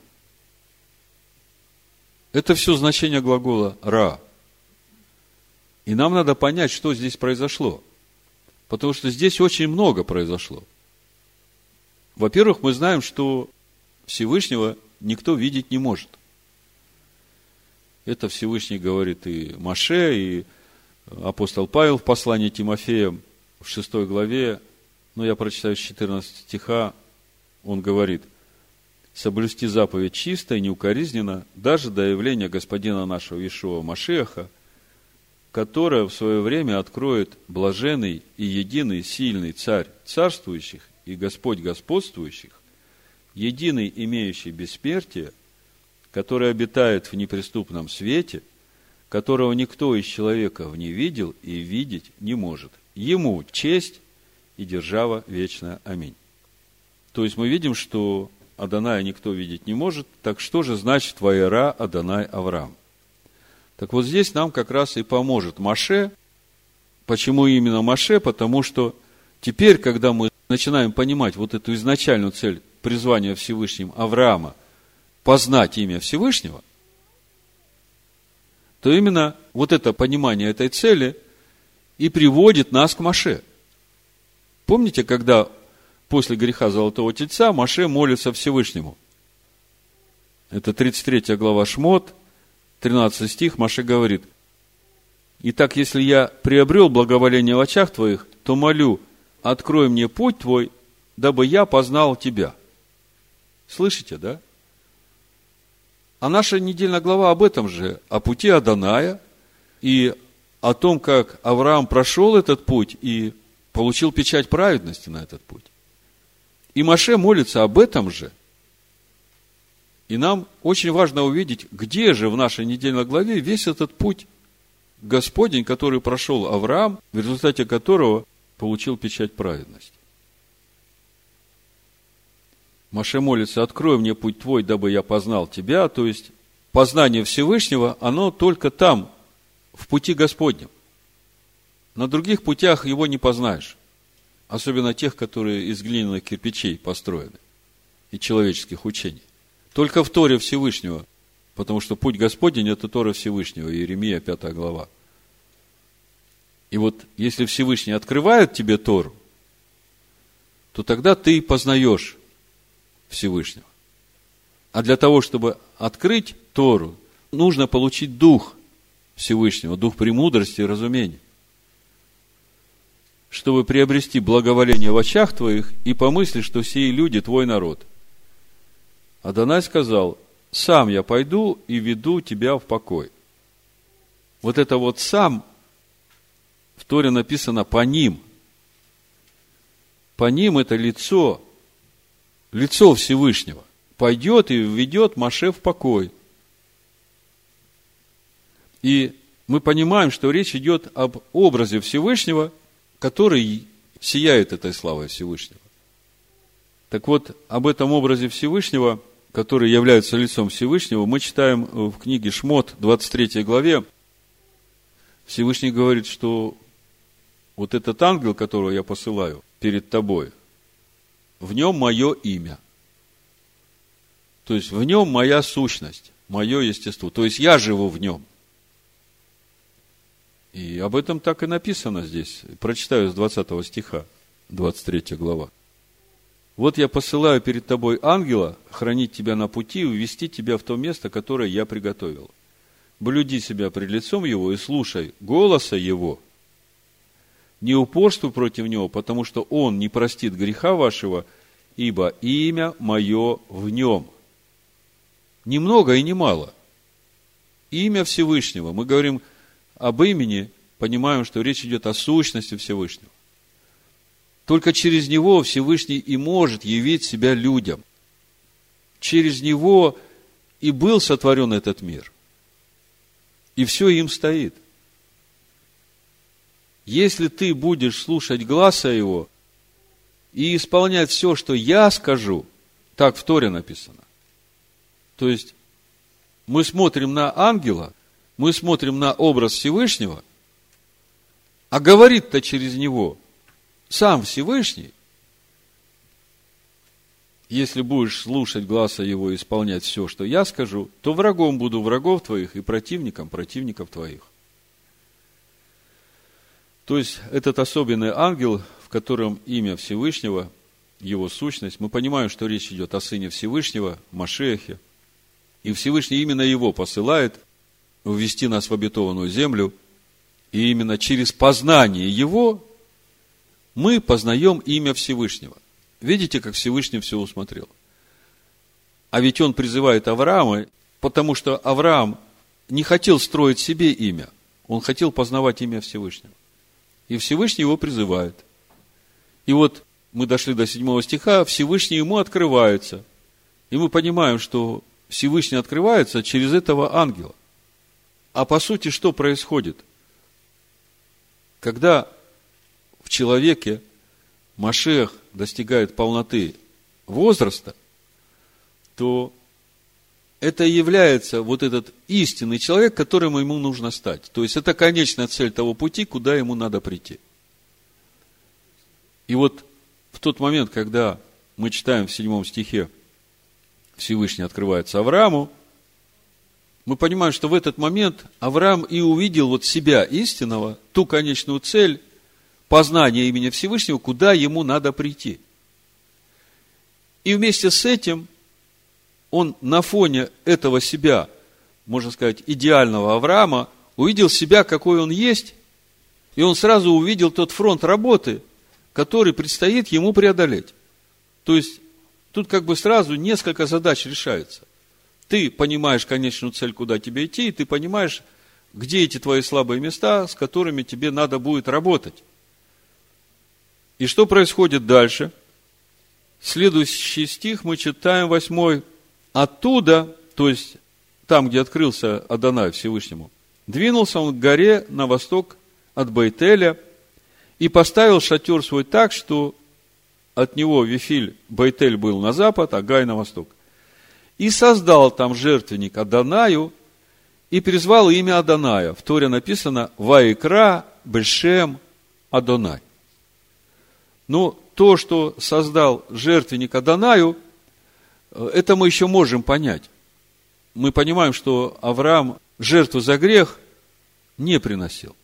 Это все значение глагола «ра». И нам надо понять, что здесь произошло. Потому что здесь очень много произошло. Во-первых, мы знаем, что Всевышнего никто видеть не может. Это Всевышний говорит и Моше, и апостол Павел в послании Тимофея в шестой главе, но я прочитаю с четырнадцатого стиха, он говорит: «Соблюсти заповедь чисто и неукоризненно, даже до явления Господина нашего Иешуа Машиаха, которое в свое время откроет блаженный и единый сильный Царь царствующих и Господь господствующих, единый имеющий бессмертие, который обитает в неприступном свете, которого никто из человеков не видел и видеть не может. Ему честь и держава вечная. Аминь». То есть мы видим, что Адоная никто видеть не может. Так что же значит «Ваера Адонай Авраам»? Так вот здесь нам как раз и поможет Моше. Почему именно Моше? Потому что теперь, когда мы начинаем понимать вот эту изначальную цель призвания Всевышним Авраама познать имя Всевышнего, то именно вот это понимание этой цели и приводит нас к Моше. Помните, когда после греха Золотого Тельца Моше молится Всевышнему? Это тридцать третья глава Шмот, тринадцатый стих, Моше говорит: «Итак, если я приобрел благоволение в очах твоих, то молю, открой мне путь твой, дабы я познал тебя». Слышите, да? А наша недельная глава об этом же, о пути Адоная и о том, как Авраам прошел этот путь и получил печать праведности на этот путь. И Моше молится об этом же. И нам очень важно увидеть, где же в нашей недельной главе весь этот путь Господень, который прошел Авраам, в результате которого получил печать праведности. Моше молится: «Открой мне путь твой, дабы я познал тебя». То есть, познание Всевышнего, оно только там, в пути Господнем. На других путях его не познаешь. Особенно тех, которые из глиняных кирпичей построены и человеческих учений. Только в Торе Всевышнего, потому что путь Господень – это Тора Всевышнего, Иеремия, пятая глава. И вот, если Всевышний открывает тебе Тору, то тогда ты познаешь Всевышнего. А для того, чтобы открыть Тору, нужно получить Дух Всевышнего, Дух премудрости и разумения, чтобы приобрести благоволение в очах твоих и помысли, что сии люди твой народ. Адонай сказал: «Сам я пойду и веду тебя в покой». Вот это вот «сам» в Торе написано «по ним». По ним это лицо, лицо Всевышнего. Пойдет и введет Моше в покой. И мы понимаем, что речь идет об образе Всевышнего, который сияет этой славой Всевышнего. Так вот, об этом образе Всевышнего, который является лицом Всевышнего, мы читаем в книге Шмот, двадцать третьей главе. Всевышний говорит, что вот этот ангел, которого я посылаю перед тобой, в нем мое имя. То есть, в нем моя сущность. мое естество. То есть я живу в нем. И об этом так и написано здесь. Прочитаю с двадцатого стиха, двадцать третья глава. Вот я посылаю перед тобой ангела хранить тебя на пути и увести тебя в то место, которое я приготовил. Блюди себя пред лицом его и слушай голоса его. Не упорствуй против него, потому что он не простит греха вашего, ибо имя мое в нем. Ни много и ни мало. Имя Всевышнего. Мы говорим об имени, понимаем, что речь идет о сущности Всевышнего. Только через него Всевышний и может явить себя людям. Через него и был сотворен этот мир. И все им стоит. Если ты будешь слушать гласа его и исполнять все, что я скажу, так в Торе написано. То есть, мы смотрим на ангела, мы смотрим на образ Всевышнего, а говорит-то через него сам Всевышний. Если будешь слушать гласа его и исполнять все, что я скажу, то врагом буду врагов твоих и противником противников твоих. То есть, этот особенный ангел, в котором имя Всевышнего, его сущность, мы понимаем, что речь идет о Сыне Всевышнего, Машиахе, и Всевышний именно его посылает ввести нас в обетованную землю, и именно через познание его мы познаем имя Всевышнего. Видите, как Всевышний все усмотрел? А ведь он призывает Авраама, потому что Авраам не хотел строить себе имя, он хотел познавать имя Всевышнего. И Всевышний его призывает. И вот мы дошли до седьмого стиха, Всевышний ему открывается. И мы понимаем, что Всевышний открывается через этого ангела. А по сути, что происходит? Когда в человеке Машиах достигает полноты возраста, то это и является вот этот истинный человек, которым ему нужно стать. То есть, это конечная цель того пути, куда ему надо прийти. И вот в тот момент, когда мы читаем в седьмом стихе, Всевышний открывается Аврааму, мы понимаем, что в этот момент Авраам и увидел вот себя истинного, ту конечную цель, познание имени Всевышнего, куда ему надо прийти. И вместе с этим он на фоне этого себя, можно сказать, идеального Авраама, увидел себя, какой он есть, и он сразу увидел тот фронт работы, который предстоит ему преодолеть. То есть, тут как бы сразу несколько задач решается. Ты понимаешь конечную цель, куда тебе идти, и ты понимаешь, где эти твои слабые места, с которыми тебе надо будет работать. И что происходит дальше? Следующий стих мы читаем, восьмой. Оттуда, то есть там, где открылся Адонай Всевышнему, двинулся он к горе на восток от Бейтеля и поставил шатер свой так, что от него Вифиль, Бейтель был на запад, а Гай на восток. И создал там жертвенник Адонаю и призвал имя Адоная. В Торе написано «Ваикра Бешем Адонай». Но то, что создал жертвенник Адонаю, это мы еще можем понять. Мы понимаем, что Авраам жертву за грех не приносил.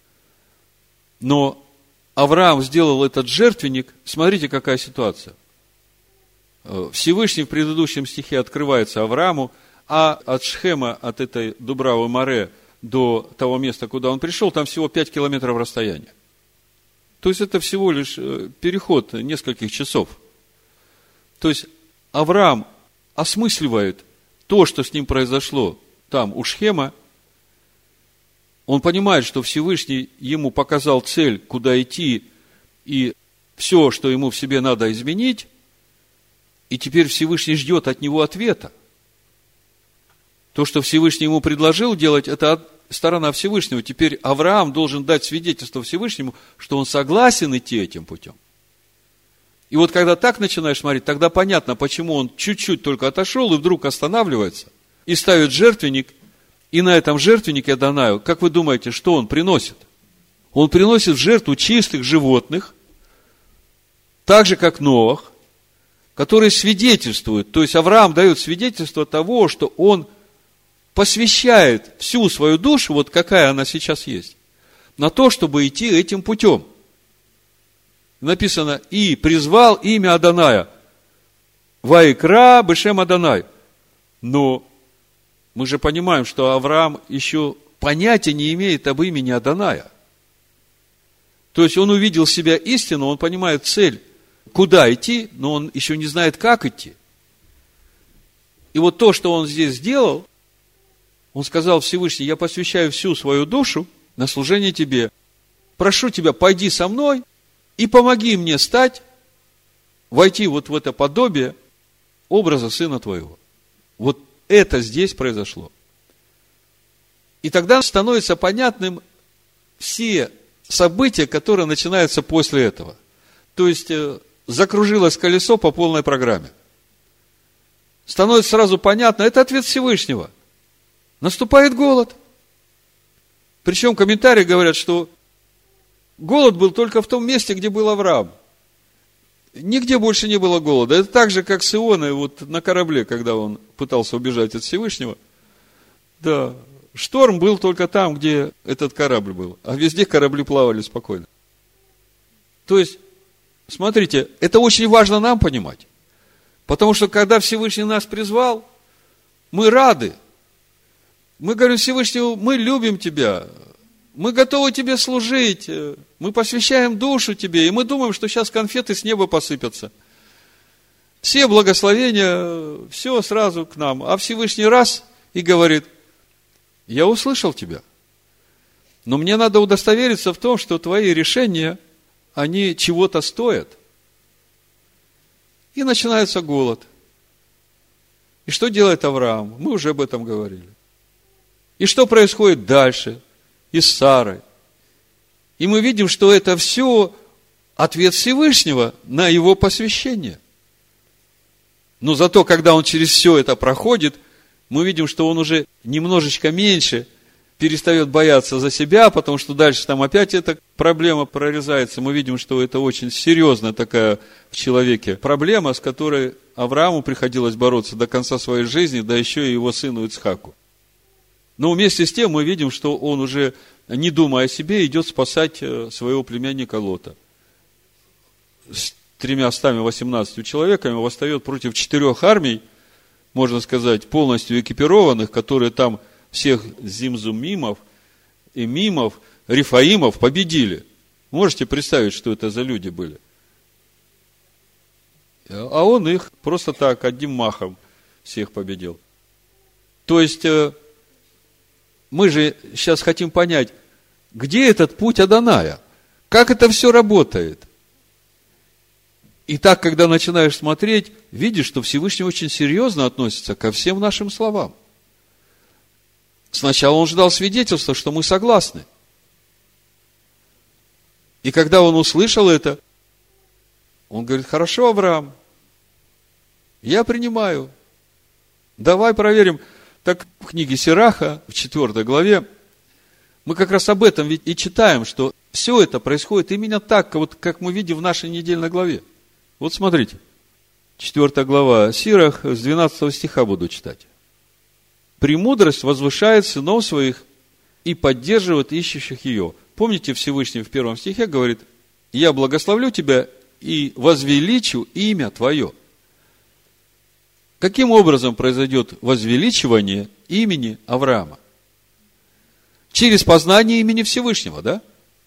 Но Авраам сделал этот жертвенник. Смотрите, какая ситуация. Всевышний в предыдущем стихе открывается Аврааму, а от Шхема, от этой Дубравы Море до того места, куда он пришел, там всего пять километров расстояния. То есть, это всего лишь переход нескольких часов. То есть, Авраам осмысливает то, что с ним произошло там, у Шхема. Он понимает, что Всевышний ему показал цель, куда идти, и все, что ему в себе надо изменить, и теперь Всевышний ждет от него ответа. То, что Всевышний ему предложил делать, это сторона Всевышнего. Теперь Авраам должен дать свидетельство Всевышнему, что он согласен идти этим путем. И вот когда так начинаешь смотреть, тогда понятно, почему он чуть-чуть только отошел и вдруг останавливается и ставит жертвенник, и на этом жертвеннике Адонаю, как вы думаете, что он приносит? Он приносит в жертву чистых животных, так же, как Ноах, которые свидетельствуют, то есть Авраам дает свидетельство того, что он посвящает всю свою душу, вот какая она сейчас есть, на то, чтобы идти этим путем. Написано, и призвал имя Адоная. Ваикра Бешем Адонай. Но мы же понимаем, что Авраам еще понятия не имеет об имени Адоная. То есть он увидел себя истину, он понимает цель, куда идти, но он еще не знает, как идти. И вот то, что он здесь сделал, он сказал Всевышний, я посвящаю всю свою душу на служение тебе. Прошу тебя, пойди со мной и помоги мне стать, войти вот в это подобие образа сына твоего. Вот это здесь произошло. И тогда становится понятным все события, которые начинаются после этого. То есть, закружилось колесо по полной программе. Становится сразу понятно, это ответ Всевышнего. Наступает голод. Причем комментарии говорят, что голод был только в том месте, где был Авраам. Нигде больше не было голода. Это так же, как с Ионой вот на корабле, когда он пытался убежать от Всевышнего. Да, шторм был только там, где этот корабль был. А везде корабли плавали спокойно. То есть, смотрите, это очень важно нам понимать. Потому что, когда Всевышний нас призвал, мы рады. Мы говорим Всевышнему, мы любим тебя. Мы готовы тебе служить, мы посвящаем душу тебе, и мы думаем, что сейчас конфеты с неба посыпятся. Все благословения, все сразу к нам. А Всевышний раз и говорит, я услышал тебя, но мне надо удостовериться в том, что твои решения, они чего-то стоят. И начинается голод. И что делает Авраам? Мы уже об этом говорили. И что происходит дальше? И с Сарой. И мы видим, что это все ответ Всевышнего на его посвящение. Но зато, когда он через все это проходит, мы видим, что он уже немножечко меньше перестает бояться за себя, потому что дальше там опять эта проблема прорезается. Мы видим, что это очень серьезная такая в человеке проблема, с которой Аврааму приходилось бороться до конца своей жизни, да еще и его сыну Ицхаку. Но вместе с тем мы видим, что он уже, не думая о себе, идет спасать своего племянника Лота. С тремястами восемнадцатью человеками восстает против четырех армий, можно сказать, полностью экипированных, которые там всех зимзумимов, эмимов, рифаимов победили. Можете представить, что это за люди были? А он их просто так, одним махом всех победил. То есть, мы же сейчас хотим понять, где этот путь Адоная? Как это все работает? И так, когда начинаешь смотреть, видишь, что Всевышний очень серьезно относится ко всем нашим словам. Сначала он ждал свидетельства, что мы согласны. И когда он услышал это, он говорит, хорошо, Авраам, я принимаю. Давай проверим. Так в книге Сираха, в четвёртой главе, мы как раз об этом ведь и читаем, что все это происходит именно так, вот как мы видим в нашей недельной главе. Вот смотрите, четвёртая глава Сирах, с двенадцатого стиха буду читать. «Премудрость возвышает сынов своих и поддерживает ищущих ее». Помните, Всевышний в первом стихе говорит, «Я благословлю тебя и возвеличу имя твое». Каким образом произойдет возвеличивание имени Авраама? Через познание имени Всевышнего, да?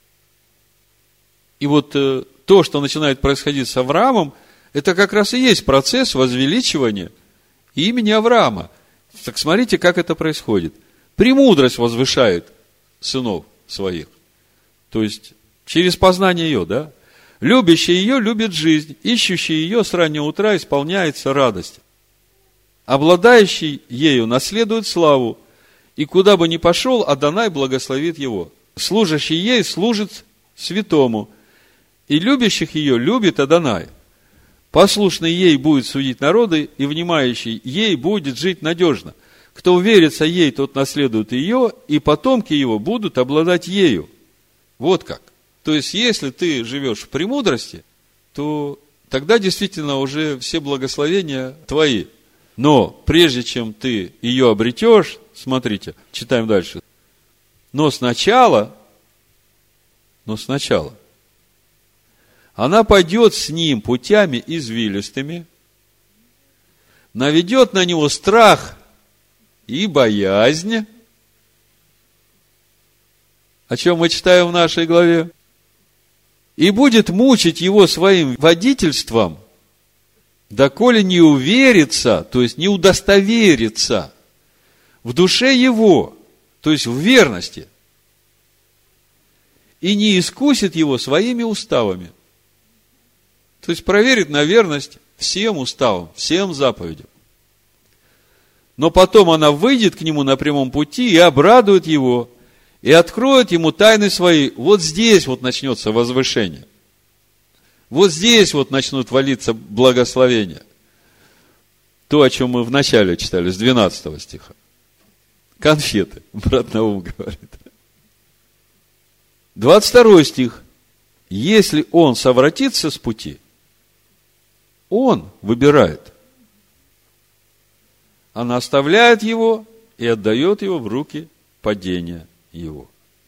И вот э, то, что начинает происходить с Авраамом, это как раз и есть процесс возвеличивания имени Авраама. Так смотрите, как это происходит. Премудрость возвышает сынов своих. То есть, через познание ее, да? Любящий ее любит жизнь, ищущий ее с раннего утра исполняется радость. Обладающий ею наследует славу, и куда бы ни пошел, Адонай благословит его. Служащий ей служит святому, и любящих ее любит Адонай. Послушный ей будет судить народы, и внимающий ей будет жить надежно. Кто уверится ей, тот наследует ее, и потомки его будут обладать ею. Вот как. То есть, если ты живешь в премудрости, то тогда действительно уже все благословения твои. Но прежде чем ты ее обретешь, смотрите, читаем дальше. Но сначала, но сначала она пойдет с ним путями извилистыми, наведет на него страх и боязнь. О чем мы читаем в нашей главе? И будет мучить его своим водительством, доколе не уверится, то есть не удостоверится в душе его, то есть в верности, и не искусит его своими уставами. То есть проверит на верность всем уставам, всем заповедям. Но потом она выйдет к нему на прямом пути и обрадует его, и откроет ему тайны свои. Вот здесь вот начнется возвышение. Вот здесь вот начнут валиться благословения. То, о чем мы вначале читали, с двенадцатого стиха. Конфеты, брат Наум говорит. двадцать второй стих. Если он совратится с пути, он выбирает. Она оставляет его и отдает его в руки падения его.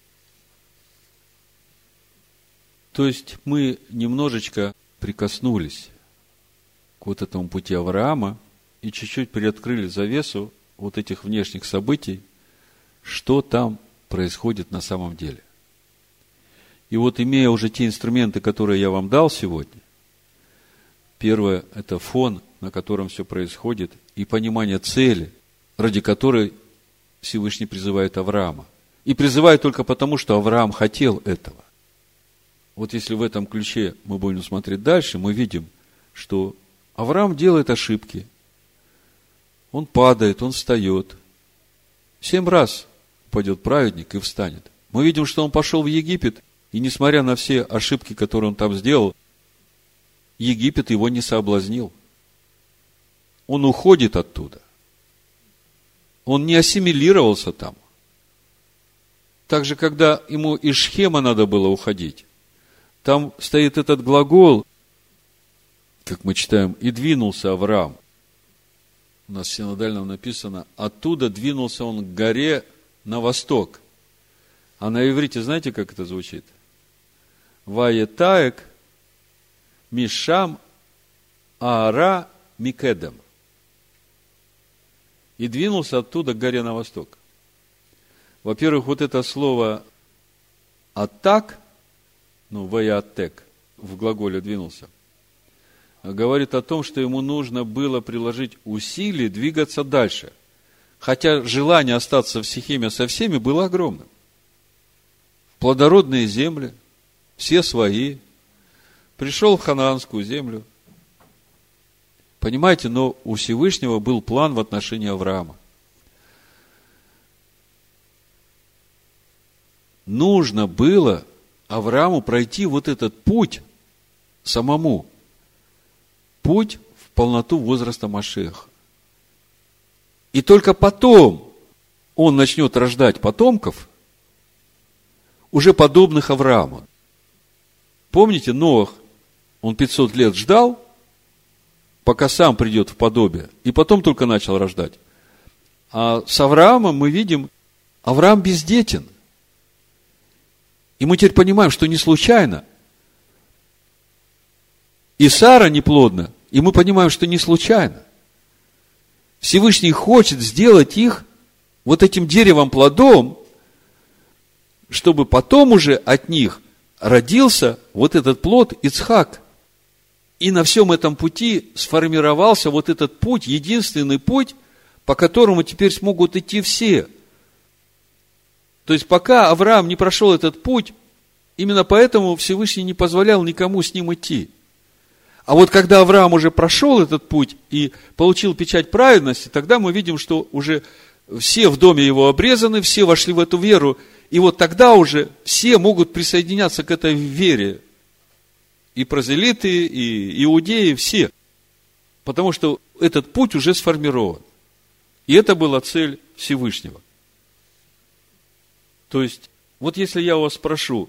То есть мы немножечко прикоснулись к вот этому пути Авраама и чуть-чуть приоткрыли завесу вот этих внешних событий, что там происходит на самом деле. И вот, имея уже те инструменты, которые я вам дал сегодня, первое – это фон, на котором все происходит, и понимание цели, ради которой Всевышний призывает Авраама. И призывает только потому, что Авраам хотел этого. Вот если в этом ключе мы будем смотреть дальше, мы видим, что Авраам делает ошибки. Он падает, он встает. Семь раз упадет праведник и встанет. Мы видим, что он пошел в Египет, и несмотря на все ошибки, которые он там сделал, Египет его не соблазнил. Он уходит оттуда. Он не ассимилировался там. Также, когда ему из Шхема надо было уходить, там стоит этот глагол, как мы читаем, и двинулся Авраам. У нас в синодальном написано, оттуда двинулся он к горе на восток. А на иврите знаете, как это звучит? Ваетаек мишам аара микедем. И двинулся оттуда к горе на восток. Во-первых, вот это слово «атак», ну, «ваятек», в глаголе «двинулся», говорит о том, что ему нужно было приложить усилия двигаться дальше. Хотя желание остаться в Сихеме со всеми было огромным. Плодородные земли, все свои. Пришел в ханаанскую землю. Понимаете, но у Всевышнего был план в отношении Авраама. Нужно было Аврааму пройти вот этот путь самому. Путь в полноту возраста Машиаха. И только потом он начнет рождать потомков, уже подобных Аврааму. Помните, Ноах, он пятьсот лет ждал, пока сам придет в подобие, и потом только начал рождать. А с Авраамом мы видим, Авраам бездетен. И мы теперь понимаем, что не случайно. И Сара неплодна, и мы понимаем, что не случайно. Всевышний хочет сделать их вот этим деревом плодом, чтобы потом уже от них родился вот этот плод Ицхак. И на всем этом пути сформировался вот этот путь, единственный путь, по которому теперь смогут идти все. То есть, пока Авраам не прошел этот путь, именно поэтому Всевышний не позволял никому с ним идти. А вот когда Авраам уже прошел этот путь и получил печать праведности, тогда мы видим, что уже все в доме его обрезаны, все вошли в эту веру, и вот тогда уже все могут присоединяться к этой вере. И прозелиты, и иудеи, все. Потому что этот путь уже сформирован. И это была цель Всевышнего. То есть, вот если я у вас спрошу,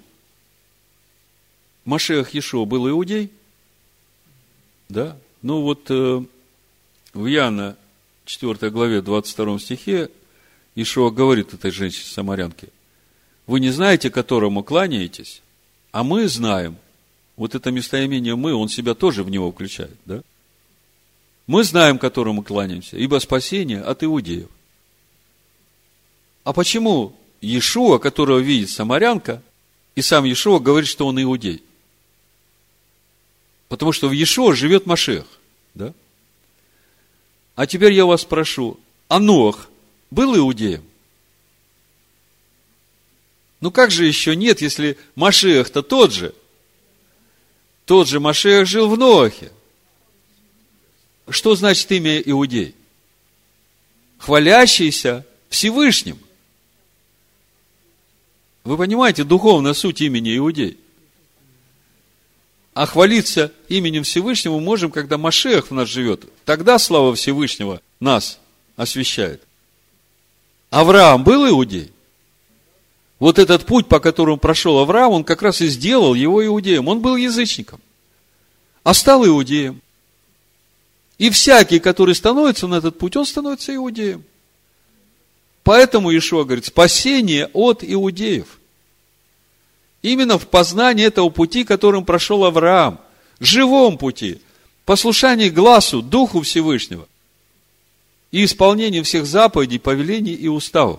Машиах Иешуа был иудей? Да? Ну вот э, в Иоанна четвёртой главе двадцать втором стихе Иешуа говорит этой женщине-самарянке: вы не знаете, которому кланяетесь, а мы знаем. Вот это местоимение «мы», он себя тоже в него включает, да? Мы знаем, которому кланяемся, ибо спасение от иудеев. А почему Иешуа, которого видит самарянка, и сам Иешуа говорит, что он иудей? Потому что в Иешуа живет Машиах, да? А теперь я вас спрошу, а Ноах был иудеем? Ну как же еще нет, если Машиах-то тот же? Тот же Машиах жил в Ноахе. Что значит имя иудей? Хвалящийся Всевышним. Вы понимаете духовную суть имени иудей? А хвалиться именем Всевышнего мы можем, когда Машиах в нас живет. Тогда слава Всевышнего нас освящает. Авраам был иудей? Вот этот путь, по которому прошел Авраам, он как раз и сделал его иудеем. Он был язычником, а стал иудеем. И всякий, который становится на этот путь, он становится иудеем. Поэтому Иешуа говорит: спасение от иудеев. Именно в познании этого пути, которым прошел Авраам, живом пути, послушании гласу, Духу Всевышнего и исполнении всех заповедей, повелений и уставов.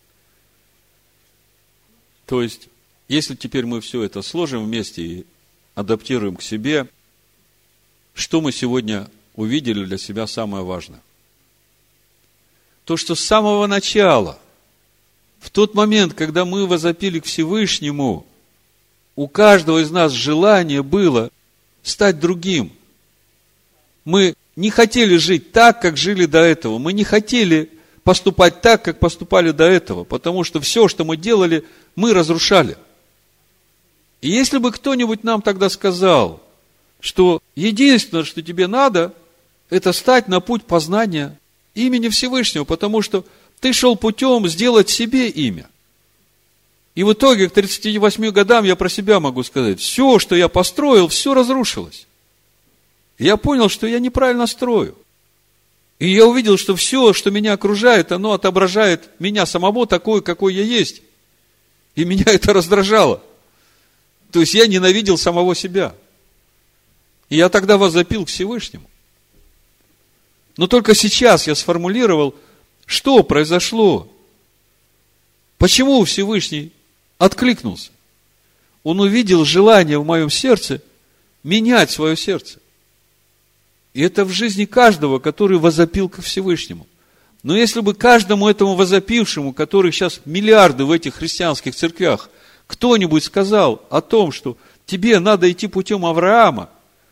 То есть, если теперь мы все это сложим вместе и адаптируем к себе, что мы сегодня увидели для себя самое важное? То, что с самого начала, в тот момент, когда мы возопили к Всевышнему, у каждого из нас желание было стать другим. Мы не хотели жить так, как жили до этого. Мы не хотели поступать так, как поступали до этого, потому что все, что мы делали, мы разрушали. И если бы кто-нибудь нам тогда сказал, что единственное, что тебе надо, это стать на путь познания имени Всевышнего, потому что ты шел путем сделать себе имя. И в итоге к тридцати восьми годам я про себя могу сказать: все, что я построил, все разрушилось. Я понял, что я неправильно строю. И я увидел, что все, что меня окружает, оно отображает меня самого такой, какой я есть. И меня это раздражало. То есть я ненавидел самого себя. И я тогда возопил к Всевышнему. Но только сейчас я сформулировал, что произошло. Почему Всевышний откликнулся? Он увидел желание в моем сердце менять свое сердце. И это в жизни каждого, который возопил ко Всевышнему. Но если бы каждому этому возопившему, которых сейчас миллиарды в этих христианских церквях, кто-нибудь сказал о том, что тебе надо идти путем Авраама,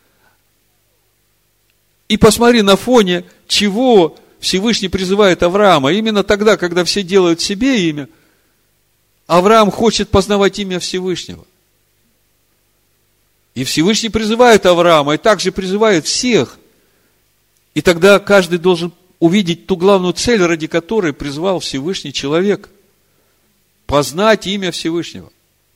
и посмотри, на фоне чего Всевышний призывает Авраама, именно тогда, когда все делают себе имя, Авраам хочет познавать имя Всевышнего. И Всевышний призывает Авраама, и также призывает всех. И тогда каждый должен увидеть ту главную цель, ради которой призвал Всевышний человека. Познать имя Всевышнего.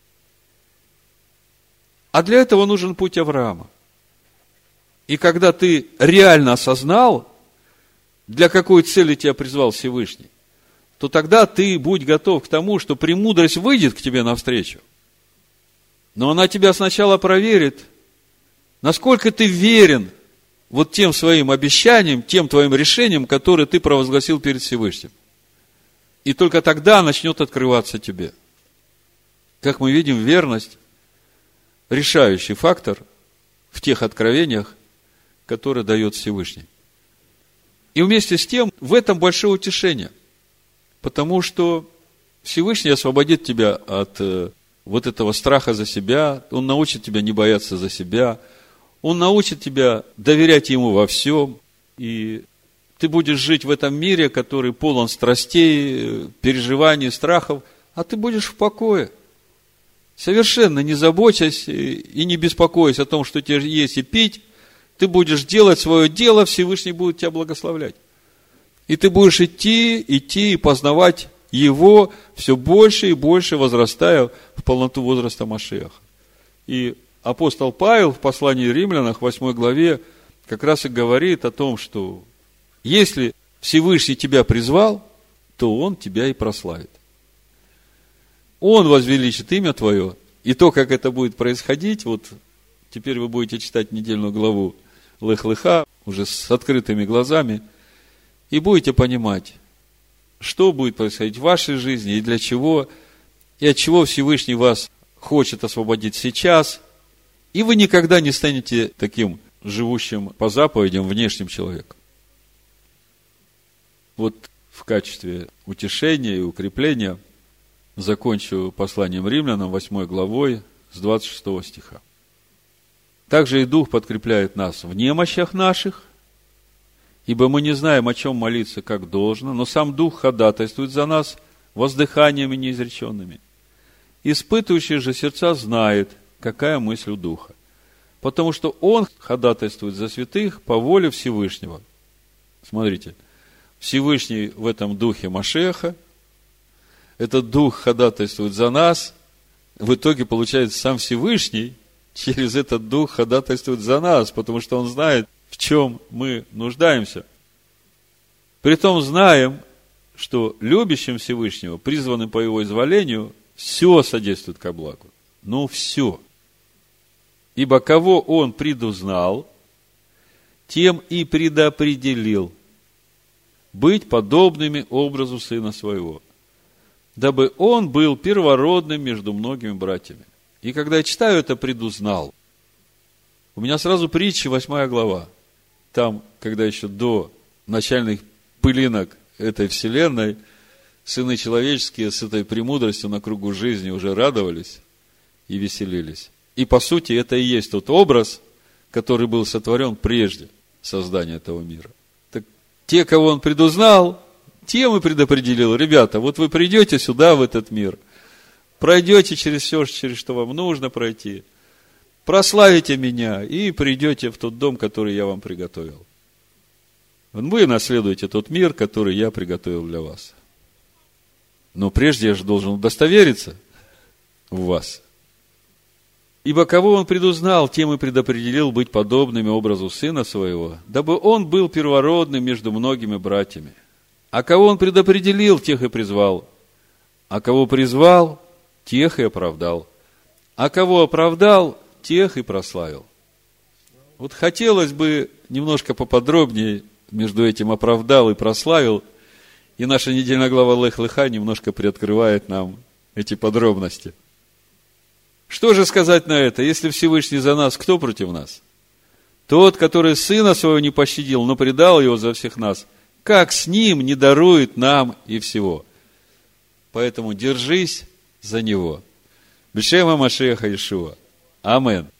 А для этого нужен путь Авраама. И когда ты реально осознал, для какой цели тебя призвал Всевышний, то тогда ты будь готов к тому, что премудрость выйдет к тебе навстречу. Но она тебя сначала проверит, насколько ты верен вот тем своим обещаниям, тем твоим решениям, которые ты провозгласил перед Всевышним. И только тогда начнет открываться тебе. Как мы видим, верность – решающий фактор в тех откровениях, которые дает Всевышний. И вместе с тем, в этом большое утешение. Потому что Всевышний освободит тебя от э, вот этого страха за себя. Он научит тебя не бояться за себя. Он научит тебя доверять Ему во всем. И ты будешь жить в этом мире, который полон страстей, переживаний, страхов. А ты будешь в покое. Совершенно не заботясь и не беспокоясь о том, что тебе есть и пить. Ты будешь делать свое дело, Всевышний будет тебя благословлять. И ты будешь идти, идти и познавать Его, все больше и больше возрастая в полноту возраста Машиаха. И апостол Павел в послании Римлянам, в восьмой главе, как раз и говорит о том, что если Всевышний тебя призвал, то Он тебя и прославит. Он возвеличит имя твое, и то, как это будет происходить, вот теперь вы будете читать недельную главу Лех-Леха, уже с открытыми глазами, и будете понимать, что будет происходить в вашей жизни, и для чего, и от чего Всевышний вас хочет освободить сейчас, и вы никогда не станете таким живущим по заповедям внешним человеком. Вот в качестве утешения и укрепления закончу посланием Римлянам, восьмой главой, с двадцать шестого стиха. Также и Дух подкрепляет нас в немощах наших, ибо мы не знаем, о чем молиться, как должно, но сам Дух ходатайствует за нас воздыханиями неизреченными. Испытывающий же сердца знает, какая мысль у Духа, потому что Он ходатайствует за святых по воле Всевышнего. Смотрите, Всевышний в этом Духе Машеха, этот Дух ходатайствует за нас, в итоге получается сам Всевышний через этот Дух ходатайствует за нас, потому что Он знает, в чем мы нуждаемся. Притом знаем, что любящим Всевышнего, призванным по Его изволению, все содействует ко благу. Ну, все. Ибо кого Он предузнал, тем и предопределил быть подобными образу Сына Своего, дабы Он был первородным между многими братьями. И когда я читаю это «предузнал», у меня сразу притча, восьмая глава. Там, когда еще до начальных пылинок этой вселенной, сыны человеческие с этой премудростью на кругу жизни уже радовались и веселились. И по сути это и есть тот образ, который был сотворен прежде создания этого мира. Так те, кого Он предузнал, тем и предопределил: ребята, вот вы придете сюда, в этот мир, пройдете через все, через что вам нужно пройти, прославите меня и придете в тот дом, который я вам приготовил. Вы наследуете тот мир, который я приготовил для вас. Но прежде я же должен удостовериться в вас. Ибо кого Он предузнал, тем и предопределил быть подобными образу Сына Своего, дабы Он был первородным между многими братьями. А кого Он предопределил, тех и призвал. А кого призвал, тех и оправдал. А кого оправдал, тех и прославил. Вот хотелось бы немножко поподробнее между этим оправдал и прославил, и наша недельная глава Лех-Леха немножко приоткрывает нам эти подробности. Что же сказать на это? Если Всевышний за нас, кто против нас? Тот, который Сына Своего не пощадил, но предал Его за всех нас, как с Ним не дарует нам и всего? Поэтому держись за Него. Бешема Машеха Иешуа. Амен.